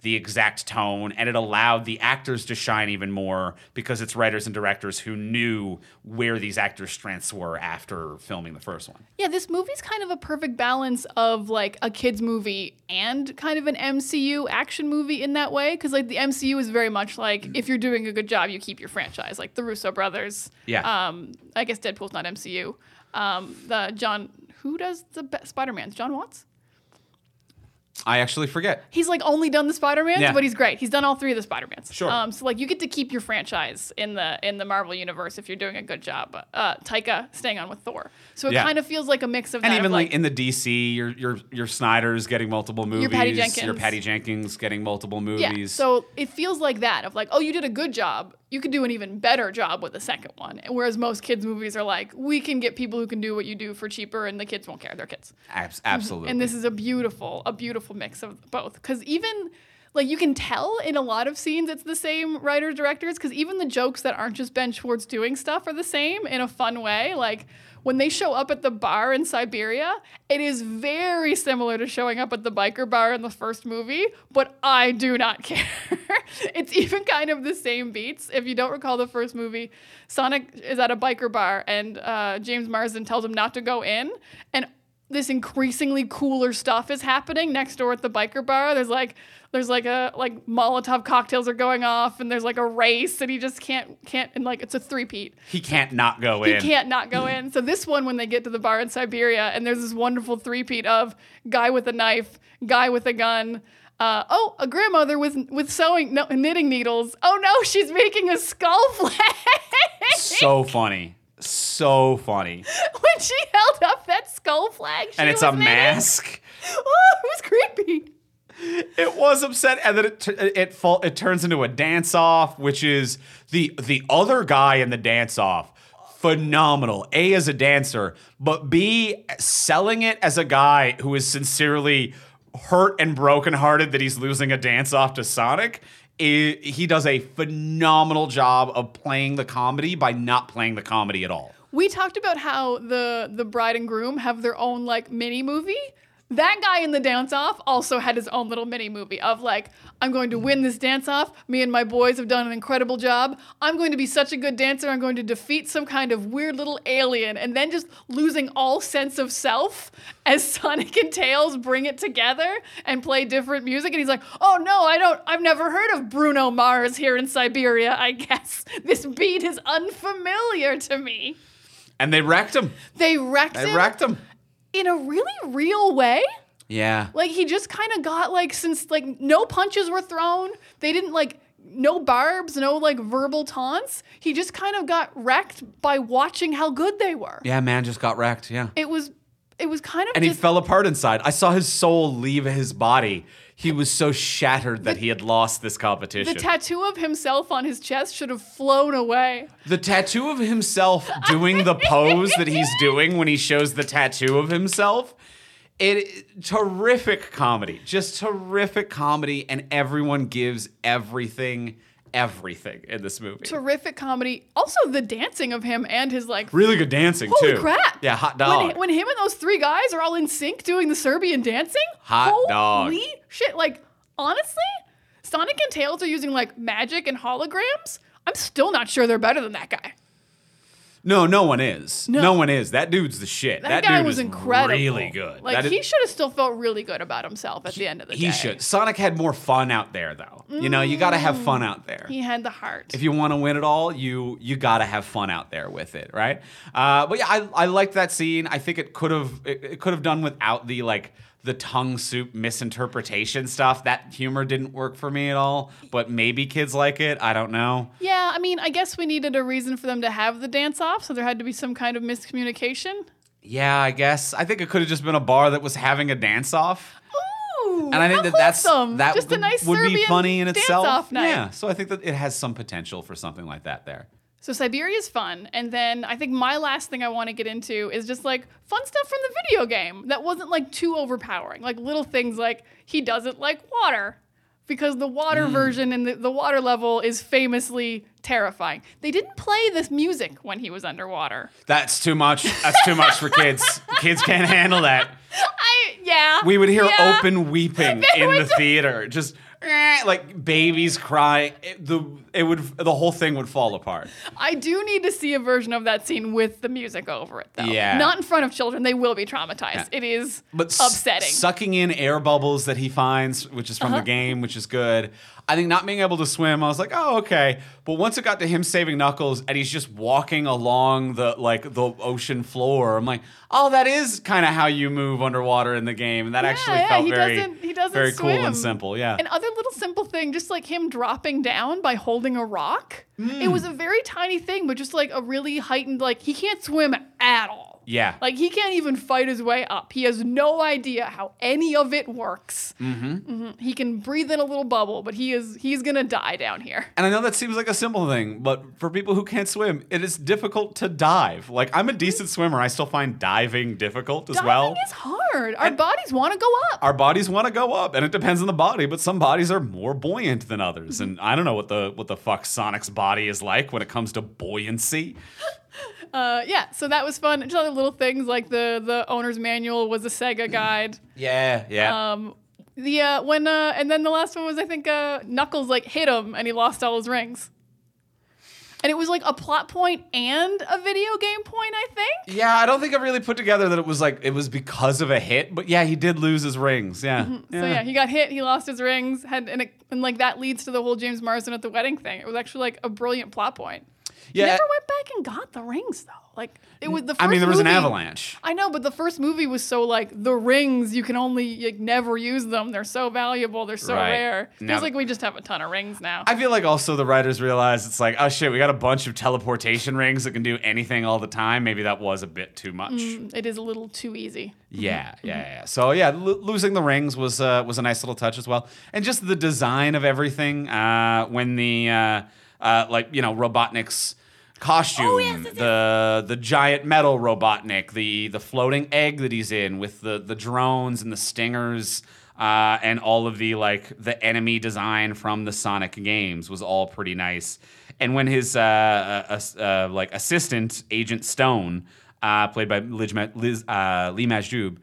the exact tone, and it allowed the actors to shine even more because it's writers and directors who knew where these actors' strengths were after filming the first one. Yeah, this movie's kind of a perfect balance of like a kids movie and kind of an M C U action movie in that way. Because like the M C U is very much like if you're doing a good job, you keep your franchise. Like the Russo brothers. Yeah. Um, I guess Deadpool's not M C U. Um, the John, who does the be- Spider-Mans? John Watts? I actually forget. He's like only done the Spider-Mans, Yeah. but he's great. He's done all three of the Spider-Mans. Sure. Um, so like you get to keep your franchise in the in the Marvel universe if you're doing a good job. Uh, Taika staying on with Thor. So it Yeah. kind of feels like a mix of And that. even of, like in the D C, your your your Snyder's getting multiple movies. Your Patty Jenkins. Your Patty Jenkins getting multiple yeah. movies. So it feels like that of like, oh, you did a good job. You could do an even better job with the second one. Whereas most kids movies are like, we can get people who can do what you do for cheaper, and the kids won't care. They're kids. Abs- absolutely. And this is a beautiful, a beautiful mix of both. Because even, like, you can tell in a lot of scenes it's the same writers, directors. Because even the jokes that aren't just Ben Schwartz doing stuff are the same in a fun way. Like, when they show up at the bar in Siberia, it is very similar to showing up at the biker bar in the first movie, but I do not care. It's even kind of the same beats. If you don't recall the first movie, Sonic is at a biker bar and uh, James Marsden tells him not to go in, and this increasingly cooler stuff is happening next door at the biker bar. There's like there's like a like Molotov cocktails are going off, and there's like a race, and he just can't can't and like it's a three-peat. he can't not go He in. can't not go in. So this one, when they get to the bar in Siberia, and there's this wonderful three-peat of guy with a knife, guy with a gun. Uh, oh, a grandmother with with sewing no, knitting needles. Oh no, she's making a skull flag. So funny. So funny. When she held up that skull flag, she And it's was a knitting. mask. Oh, it was creepy. It was upset, and then it t- it fall, it turns into a dance off, which is the the other guy in the dance off. Phenomenal. A, as a dancer, but B, selling it as a guy who is sincerely hurt and brokenhearted that he's losing a dance off to Sonic. I he does a phenomenal job of playing the comedy by not playing the comedy at all. We talked about how the the bride and groom have their own like mini movie. That guy in the dance-off also had his own little mini movie of like, I'm going to win this dance-off. Me and my boys have done an incredible job. I'm going to be such a good dancer. I'm going to defeat some kind of weird little alien, and then just losing all sense of self as Sonic and Tails bring it together and play different music. And he's like, oh no, I don't, I've never heard of Bruno Mars here in Siberia, I guess. This beat is unfamiliar to me. And they wrecked him. They wrecked They him. wrecked him. In a really real way. Yeah. Like, he just kind of got, like, since, like, no punches were thrown, they didn't, like, no barbs, no, like, verbal taunts. He just kind of got wrecked by watching how good they were. Yeah, man just got wrecked. Yeah. It was, it was kind of And he just, fell apart inside. I saw his soul leave his body. He was so shattered that he had lost this competition. the tattoo of himself on his chest should have flown away. The tattoo of himself doing the pose that he's doing when he shows the tattoo of himself. It terrific comedy. Just terrific comedy, and everyone gives everything everything in this movie. Terrific comedy. Also, the dancing of him and his, like, Really good dancing, holy too. crap. Yeah, hot dog. When, when him and those three guys are all in sync doing the Serbian dancing. Hot holy dog. shit. Like, honestly, Sonic and Tails are using, like, magic and holograms. I'm still not sure they're better than that guy. No, no one is. No, No. one is. That dude's the shit. That, That, guy dude was is incredible. really good. Like, That is- he should have still felt really good about himself at the end of the he day. should. Sonic had more fun out there, though. You know, you got to have fun out there. He had the heart. If you want to win it all, you you got to have fun out there with it, right? Uh, but yeah, I I liked that scene. I think it could have it, it could have done without the like the tongue soup misinterpretation stuff. That humor didn't work for me at all. But maybe kids like it. I don't know. Yeah, I mean, I guess we needed a reason for them to have the dance off, so there had to be some kind of miscommunication. Yeah, I guess I think it could have just been a bar that was having a dance off. Ooh, And I think how that that's wholesome. that just a nice would Serbian be funny in itself. dance-off night. Yeah, so I think that it has some potential for something like that there. So Siberia's fun, and then I think my last thing I want to get into is just like fun stuff from the video game that wasn't like too overpowering. Like little things like he doesn't like water because the water version and the, the water level is famously terrifying. They didn't play this music when he was underwater. That's too much. That's too much for kids. Kids can't handle that. I yeah. We would hear yeah. open weeping They in would the just- theater. Just eh, like babies crying. It, the it would the whole thing would fall apart. I do need to see a version of that scene with the music over it, though. Yeah. Not in front of children. They will be traumatized. Yeah. It is But s- upsetting. sucking in air bubbles that he finds, which is from Uh-huh. the game, which is good. I think not being able to swim, I was like, oh, okay. But once it got to him saving Knuckles and he's just walking along the like the ocean floor, I'm like, oh, that is kind of how you move underwater in the game. And that Yeah, actually yeah, felt he very, doesn't- he doesn't very cool and swim. simple. Yeah. Another little simple thing, just like him dropping down by holding a rock. Mm. It was a very tiny thing, but just like a really heightened, like he can't swim at all. Yeah. Like he can't even fight his way up. He has no idea how any of it works. Mm-hmm. hmm He can breathe in a little bubble, but he is he's gonna die down here. And I know that seems like a simple thing, but for people who can't swim, it is difficult to dive. Like, I'm a decent swimmer. I still find diving difficult as Diving well. is hard. Our And- bodies want to go up. Our bodies want to go up, and it depends on the body, but some bodies are more buoyant than others. And I don't know what the what the fuck Sonic's body is like when it comes to buoyancy. Uh, yeah, so that was fun. Just other little things like the the owner's manual was a Sega guide. Yeah, yeah. Um, the uh, when uh, and then the last one was I think uh, Knuckles like hit him and he lost all his rings. And it was like a plot point and a video game point, I think. yeah, I don't think I really put together that it was like it was because of a hit, but yeah, he did lose his rings. Yeah. So yeah, he got hit, he lost his rings, had and, it, and like that leads to the whole James Marsden at the wedding thing. It was actually like a brilliant plot point. Yeah. He never went back and got the rings though. Like it was the first I mean, there was an movie- avalanche. I know, but the first movie was so like the rings, you can only like, never use them. They're so valuable. They're so Right. rare. Now- Feels like we just have a ton of rings now. I feel like also the writers realized it's like, oh shit, we got a bunch of teleportation rings that can do anything all the time. Maybe that was a bit too much. It is a little too easy. Yeah, yeah, yeah. So yeah, lo- losing the rings was uh, was a nice little touch as well, and just the design of everything. Uh, when the uh, uh, like you know Robotnik's costume, Oh, yes, yes, yes. the the giant metal Robotnik, the the floating egg that he's in with the the drones and the stingers. Uh, and all of the like the enemy design from the Sonic games was all pretty nice. And when his uh, uh, uh, like assistant Agent Stone, uh, played by Liz, Liz, uh, Lee Majdoub,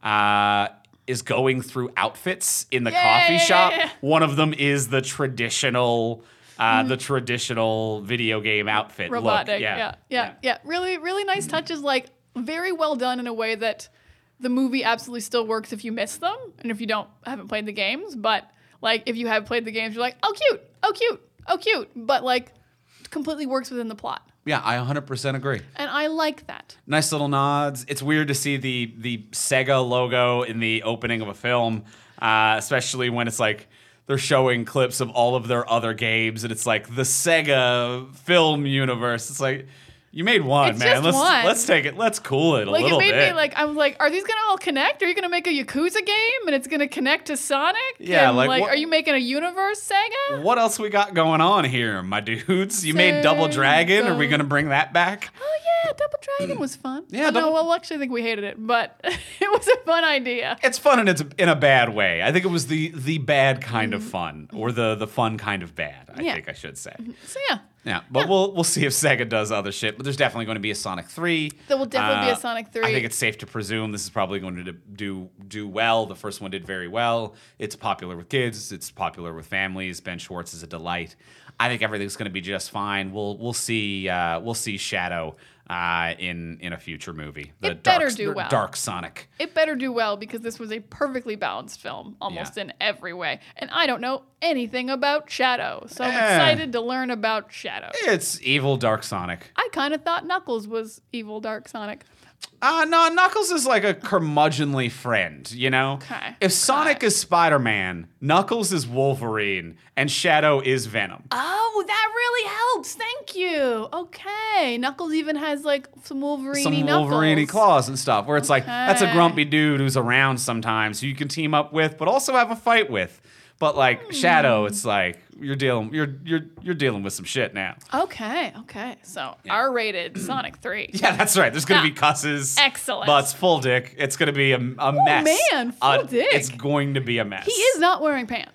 uh, is going through outfits in the Yeah, coffee yeah, yeah, shop. yeah. One of them is the traditional, uh, the traditional video game outfit look. Robotic. Yeah. Yeah. Yeah. Really, really nice touches. Like very well done in a way that the movie absolutely still works if you miss them and if you don't haven't played the games. But like if you have played the games, you're like, oh cute, oh cute, oh cute. But like completely works within the plot. Yeah, I one hundred percent agree. And I like that. Nice little nods. It's weird to see the the Sega logo in the opening of a film, uh, especially when it's like they're showing clips of all of their other games, and it's like the Sega film universe. It's like you made one, It's man. just let's one. let's take it. Let's cool it a Like little it made bit. me like I was like, are these gonna all connect? Are you gonna make a Yakuza game and it's gonna connect to Sonic? Yeah, And, like, like what- are you making a universe Sega? what else we got going on here, my dudes? You made Double Dragon. Are we Sega. gonna bring that back? Oh yeah, Double Dragon was fun. Yeah, Oh, no, Double- well, actually, I think we hated it, but it was a fun idea. It's fun and it's in a bad way. I think it was the the bad kind of Mm-hmm. fun, or the the fun kind of bad. I Yeah. think I should say. So yeah, Yeah, but we'll we'll see if Sega does other shit. But there's definitely going to be a Sonic three. There will definitely be a Uh, Sonic I three. think it's safe to presume this is probably going to do do well. The first one did very well. It's popular with kids. It's popular with families. Ben Schwartz is a delight. I think everything's going to be just fine. We'll we'll see uh, we'll see Shadow uh, in in a future movie. The It better dark, do the well. Dark Sonic. It better do well because this was a perfectly balanced film, almost Yeah. in every way. And I don't know anything about Shadow, so I'm Eh. excited to learn about Shadow. It's evil Dark Sonic. I kind of thought Knuckles was evil Dark Sonic. Uh, no, Knuckles is like a curmudgeonly friend, you know? Okay. If Sonic Okay. is Spider-Man, Knuckles is Wolverine, and Shadow is Venom. Oh, that really helps. Thank you. Okay. Knuckles even has like some Wolverine Some Knuckles. Wolverine claws and stuff, where it's like, that's a Okay. grumpy dude who's around sometimes who you can team up with, but also have a fight with. But like Shadow, it's like you're dealing you're you're you're dealing with some shit now. Okay, okay. So R-rated Sonic three. Yeah, that's right. There's gonna be Ah, cusses. excellent. Butts, full dick. It's gonna be a, a mess. man, full Uh, dick. It's going to be a mess. He is not wearing pants.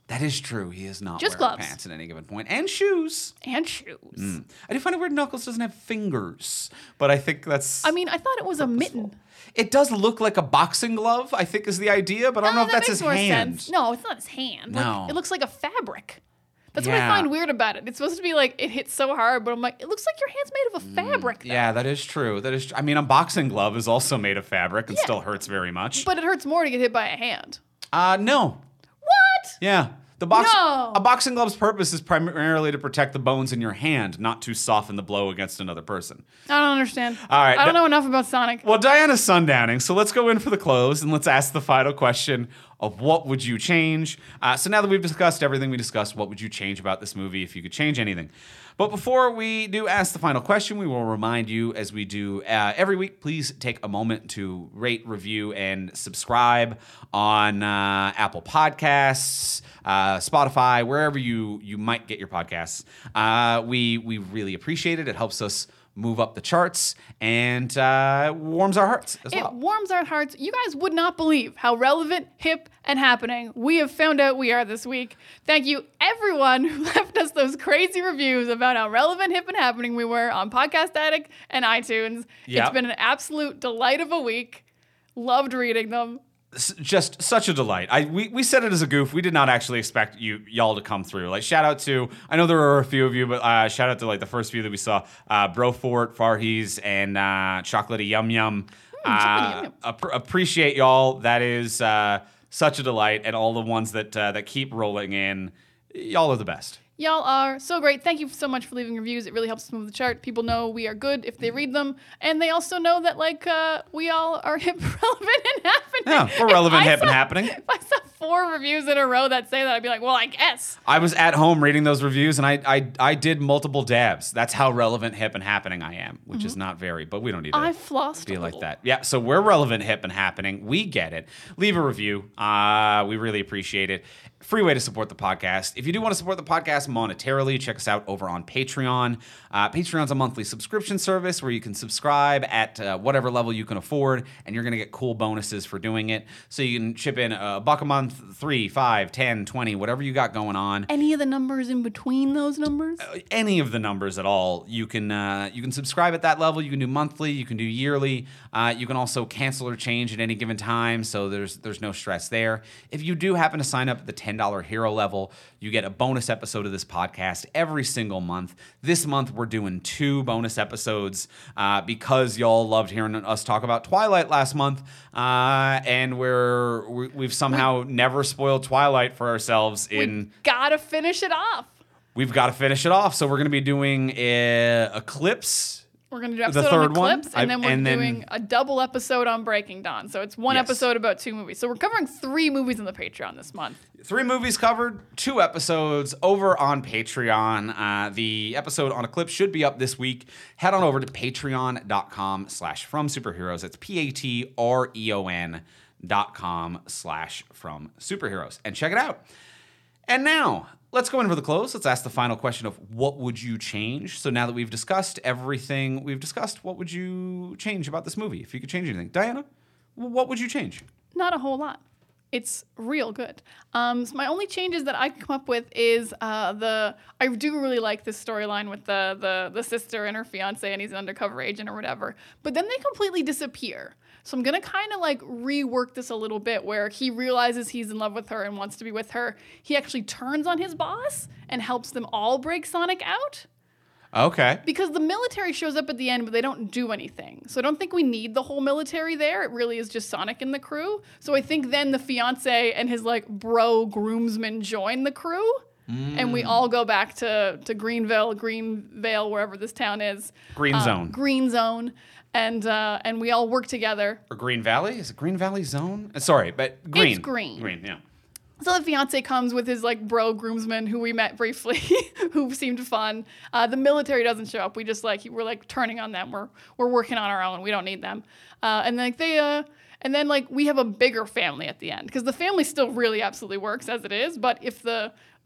That is true. He is not Just wearing gloves. pants at any given point. And shoes. And shoes. Mm. I do find it weird Knuckles doesn't have fingers, but I think that's... I mean, I thought it was purposeful. a mitten. It does look like a boxing glove, I think is the idea, but I don't know Oh, if that that's makes his more hand. sense. No, it's not his hand. Like, No. it looks like a fabric. That's what Yeah. I find weird about it. It's supposed to be like it hits so hard, but I'm like, it looks like your hand's made of a fabric. though. Yeah, that is true. That is. Tr- I mean, a boxing glove is also made of fabric and Yeah. still hurts very much. But it hurts more to get hit by a hand. Uh, no. What? Yeah. The box- No. A boxing glove's purpose is primarily to protect the bones in your hand, not to soften the blow against another person. I don't understand. All right, I don't no- know enough about Sonic. Well, Diana's sundowning, so let's go in for the close and let's ask the final question of what would you change? Uh, so now that we've discussed everything we discussed, what would you change about this movie if you could change anything? But before we do ask the final question, we will remind you, as we do uh, every week, please take a moment to rate, review, and subscribe on uh, Apple Podcasts, uh, Spotify, wherever you you might get your podcasts. Uh, we we really appreciate it. It helps us move up the charts and uh, warms our hearts as It well. warms our hearts. You guys would not believe how relevant, hip, and happening we have found out we are this week. Thank you, everyone who left us those crazy reviews about how relevant, hip, and happening we were on Podcast Addict and iTunes. Yep. It's been an absolute delight of a week. Loved reading them. S- just such a delight. I we, we said it as a goof. We did not actually expect you y'all to come through. Like shout out to I know there were a few of you, but uh, shout out to like the first few that we saw. Uh, Brofort, Farhees, and uh, Chocolatey Yum Yum. Chocolatey Uh, Yum Yum. ap- appreciate y'all. That is uh, such a delight, and all the ones that uh, that keep rolling in. Y'all are the best. Y'all are so great. Thank you so much for leaving reviews. It really helps us move the chart. People know we are good if they read them, and they also know that like uh, we all are hip, relevant, and happening. Yeah, we're If relevant, I hip, and saw- happening. If I saw four reviews in a row that say that, I'd be like, well, I guess. I was at home reading those reviews, and I I, I did multiple dabs. That's how relevant, hip, and happening I am, which is not very, but we don't need to I flossed be a like little. that. Yeah, so we're relevant, hip, and happening. We get it. Leave a review. Uh, we really appreciate it. Free way to support the podcast. If you do want to support the podcast monetarily, check us out over on Patreon. Uh, Patreon's a monthly subscription service where you can subscribe at uh, whatever level you can afford, and you're going to get cool bonuses for doing it. So you can chip in a buck a month, three, five, ten, twenty, whatever you got going on. Any of the numbers in between those numbers? Any of the numbers at all, you can uh, you can subscribe at that level. You can do monthly, you can do yearly. Uh, you can also cancel or change at any given time, so there's there's no stress there. If you do happen to sign up at the ten dollar hero level, you get a bonus episode of this podcast every single month. This month we're doing two bonus episodes uh, because y'all loved hearing us talk about Twilight last month, uh, and we're we- we've somehow never spoiled Twilight for ourselves in. Gotta finish it off. We've got to finish it off, so we're going to be doing uh, Eclipse. We're going to do The an episode third on one? Eclipse, and I- then we're and then- doing a double episode on Breaking Dawn. So it's one Yes. episode about two movies. So we're covering three movies on the Patreon this month. Three movies covered, two episodes over on Patreon. Uh, the episode on Eclipse should be up this week. Head on over to patreon.com slash from superheroes. It's P-A-T-R-E-O-N dot com slash from superheroes. And check it out. And now, let's go in for the close. Let's ask the final question of what would you change? So now that we've discussed everything we've discussed, what would you change about this movie? If you could change anything. Diana, what would you change? Not a whole lot. It's real good. Um, so my only changes that I can come up with is uh, the I do really like this storyline with the, the the sister and her fiance, and he's an undercover agent or whatever. But then they completely disappear. So I'm gonna kind of like rework this a little bit, where he realizes he's in love with her and wants to be with her. He actually turns on his boss and helps them all break Sonic out. Okay. Because the military shows up at the end, but they don't do anything. So I don't think we need the whole military there. It really is just Sonic and the crew. So I think then the fiance and his like bro groomsmen join the crew. Mm. And we all go back to, to Greenville, Greenvale, wherever this town is. Green Um, Zone. Green Zone. And uh, and we all work together. Or Green Valley? Is it Green Valley Zone? Uh, Sorry, but green. It's green. Green, yeah. So the fiance comes with his like bro groomsmen who we met briefly, who seemed fun. Uh, the military doesn't show up. We just like we're like turning on them. We're we're working on our own. We don't need them. Uh, and like they uh, and then like we have a bigger family at the end because the family still really absolutely works as it is. But if the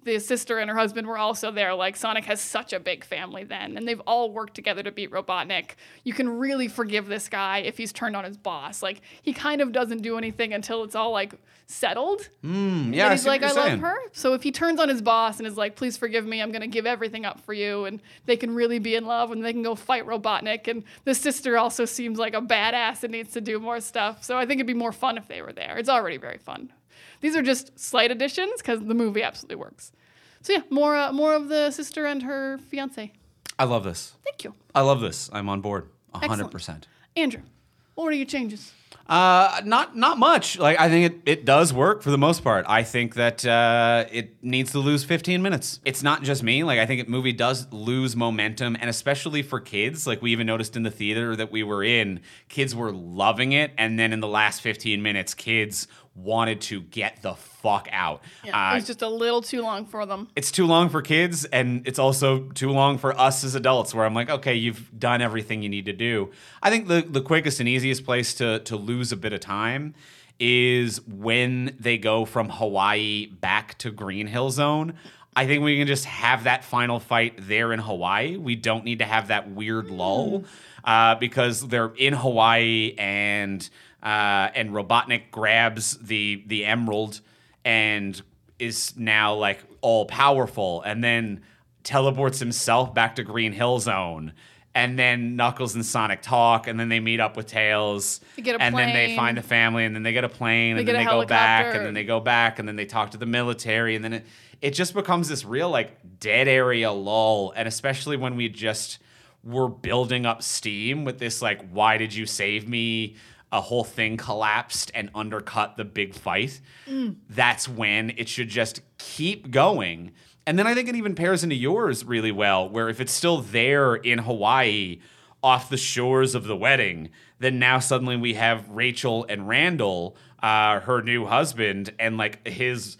the sister and her husband were also there. Like, Sonic has such a big family then, and they've all worked together to beat Robotnik. You can really forgive this guy if he's turned on his boss. Like, he kind of doesn't do anything until it's all, like, settled. Mm, yeah, and I he's see what like, you're I saying. love her. So if he turns on his boss and is like, please forgive me, I'm going to give everything up for you, and they can really be in love, and they can go fight Robotnik. And the sister also seems like a badass and needs to do more stuff. So I think it'd be more fun if they were there. It's already very fun. These are just slight additions because the movie absolutely works. So yeah, more uh, more of the sister and her fiance. I love this. Thank you. I love this. I'm on board. one hundred Excellent. percent. Andrew, what are your changes? Uh, not not much. Like, I think it, it does work for the most part. I think that uh, it needs to lose fifteen minutes. It's not just me. Like, I think the movie does lose momentum, and especially for kids. Like, we even noticed in the theater that we were in, kids were loving it, and then in the last fifteen minutes, kids wanted to get the fuck out. Yeah, Uh, it was just a little too long for them. it's too long for kids, and it's also too long for us as adults, where I'm like, okay, you've done everything you need to do. I think the, the quickest and easiest place to, to lose a bit of time is when they go from Hawaii back to Green Hill Zone. I think we can just have that final fight there in Hawaii. We don't need to have that weird lull uh, because they're in Hawaii, and uh, and Robotnik grabs the the emerald and is now like all powerful, and then teleports himself back to Green Hill Zone. And then Knuckles and Sonic talk, and then they meet up with Tails. They get a and then they plane. find the family, and then they get a plane, They and get then a they go back, helicopter. and then they go back, and then they talk to the military, and then it, it just becomes this real like dead area lull. And especially when we just were building up steam with this like, why did you save me? A whole thing collapsed and undercut the big fight. Mm. That's when it should just keep going. And then I think it even pairs into yours really well, where if it's still there in Hawaii off the shores of the wedding, then now suddenly we have Rachel and Randall, uh, her new husband, and like his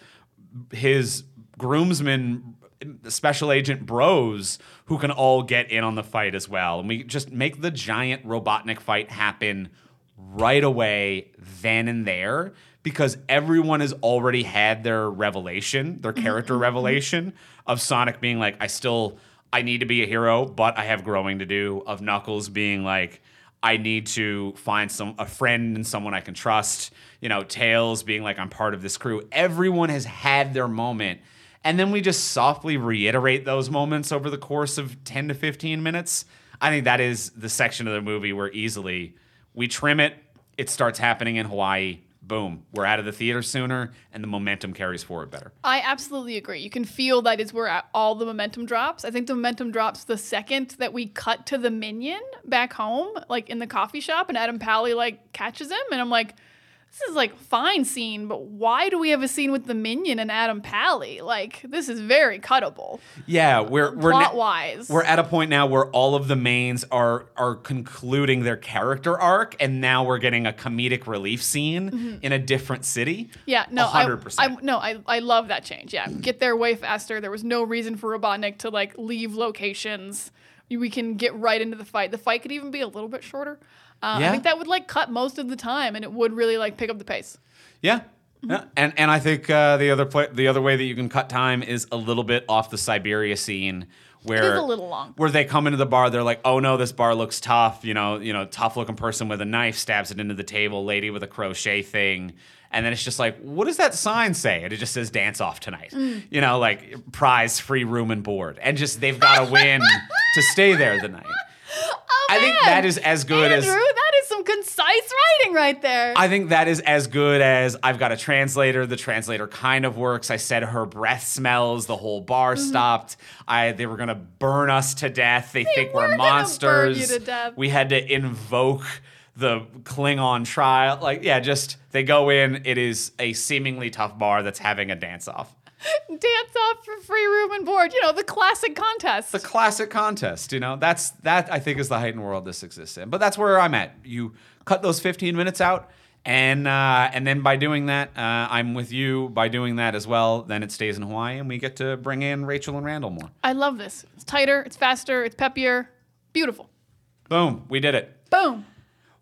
his groomsmen, special agent bros, who can all get in on the fight as well. And we just make the giant Robotnik fight happen right away, then and there, because everyone has already had their revelation, their character revelation of Sonic being like, I still, I need to be a hero, but I have growing to do. Of Knuckles being like, I need to find some a friend and someone I can trust. You know, Tails being like, I'm part of this crew. Everyone has had their moment. And then we just softly reiterate those moments over the course of ten to fifteen minutes. I think that is the section of the movie where easily we trim it, it starts happening in Hawaii, boom, we're out of the theater sooner, and the momentum carries forward better. I absolutely agree. You can feel that is where all the momentum drops. I think the momentum drops the second that we cut to the minion back home, like in the coffee shop, and Adam Pally like catches him, and I'm like, this is like fine scene, but why do we have a scene with the minion and Adam Pally? Like, this is very cuttable. Yeah, we're we're na- Plot wise. we're at a point now where all of the mains are are concluding their character arc, and now we're getting a comedic relief scene Mm-hmm. in a different city. Yeah, no, one hundred I, percent. I, no, I, I love that change. Yeah, get there way faster. There was no reason for Robotnik to like leave locations. We can get right into the fight. The fight could even be a little bit shorter. Uh, Yeah. I think that would like cut most of the time, and it would really like pick up the pace. Yeah. Yeah. And and I think uh, the other pla the other way that you can cut time is a little bit off the Siberia scene, where It is a little long. where they come into the bar, they're like, oh no, this bar looks tough, you know, you know, tough looking person with a knife stabs it into the table, lady with a crochet thing, and then it's just like, what does that sign say? And it just says dance off tonight, Mm. you know, like prize free room and board, and just they've got to win to stay there the night. Oh, I think man. that is as good Andrew, as. that is some concise writing right there. I think that is as good as I've got a translator. The translator kind of works. I said her breath smells. The whole bar Mm-hmm. stopped. I they were gonna burn us to death. They, think were we're gonna burn monsters. you to death. We had to invoke the Klingon trial. Like, yeah, just they go in. It is a seemingly tough bar that's having a dance off. Dance off for free room and board. You know, the classic contest. The classic contest, you know, that's that I think is the heightened world this exists in. But that's where I'm at. You cut those fifteen minutes out, and uh, and then by doing that, uh, I'm with you. By doing that as well, then it stays in Hawaii, and we get to bring in Rachel and Randall more. I love this. It's tighter, it's faster, it's peppier. Beautiful. Boom, we did it. Boom.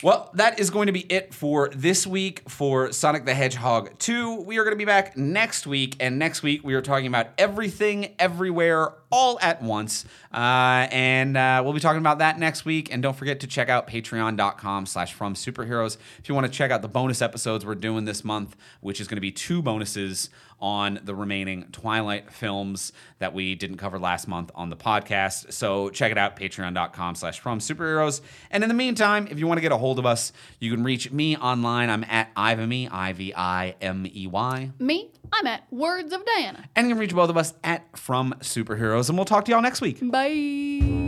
Well, that is going to be it for this week for Sonic the Hedgehog two. We are going to be back next week, and next week we are talking about everything, everywhere, all at once. Uh, and uh, we'll be talking about that next week. And don't forget to check out patreon.com slash from superheroes if you want to check out the bonus episodes we're doing this month, which is going to be two bonuses on the remaining Twilight films that we didn't cover last month on the podcast. So check it out, patreon.com slash from superheroes. And in the meantime, if you want to get a hold of us, you can reach me online. I'm at Ivimey, I V I M E Y. Me, I'm at Words of Diana. And you can reach both of us at From Superheroes. And we'll talk to y'all next week. Bye.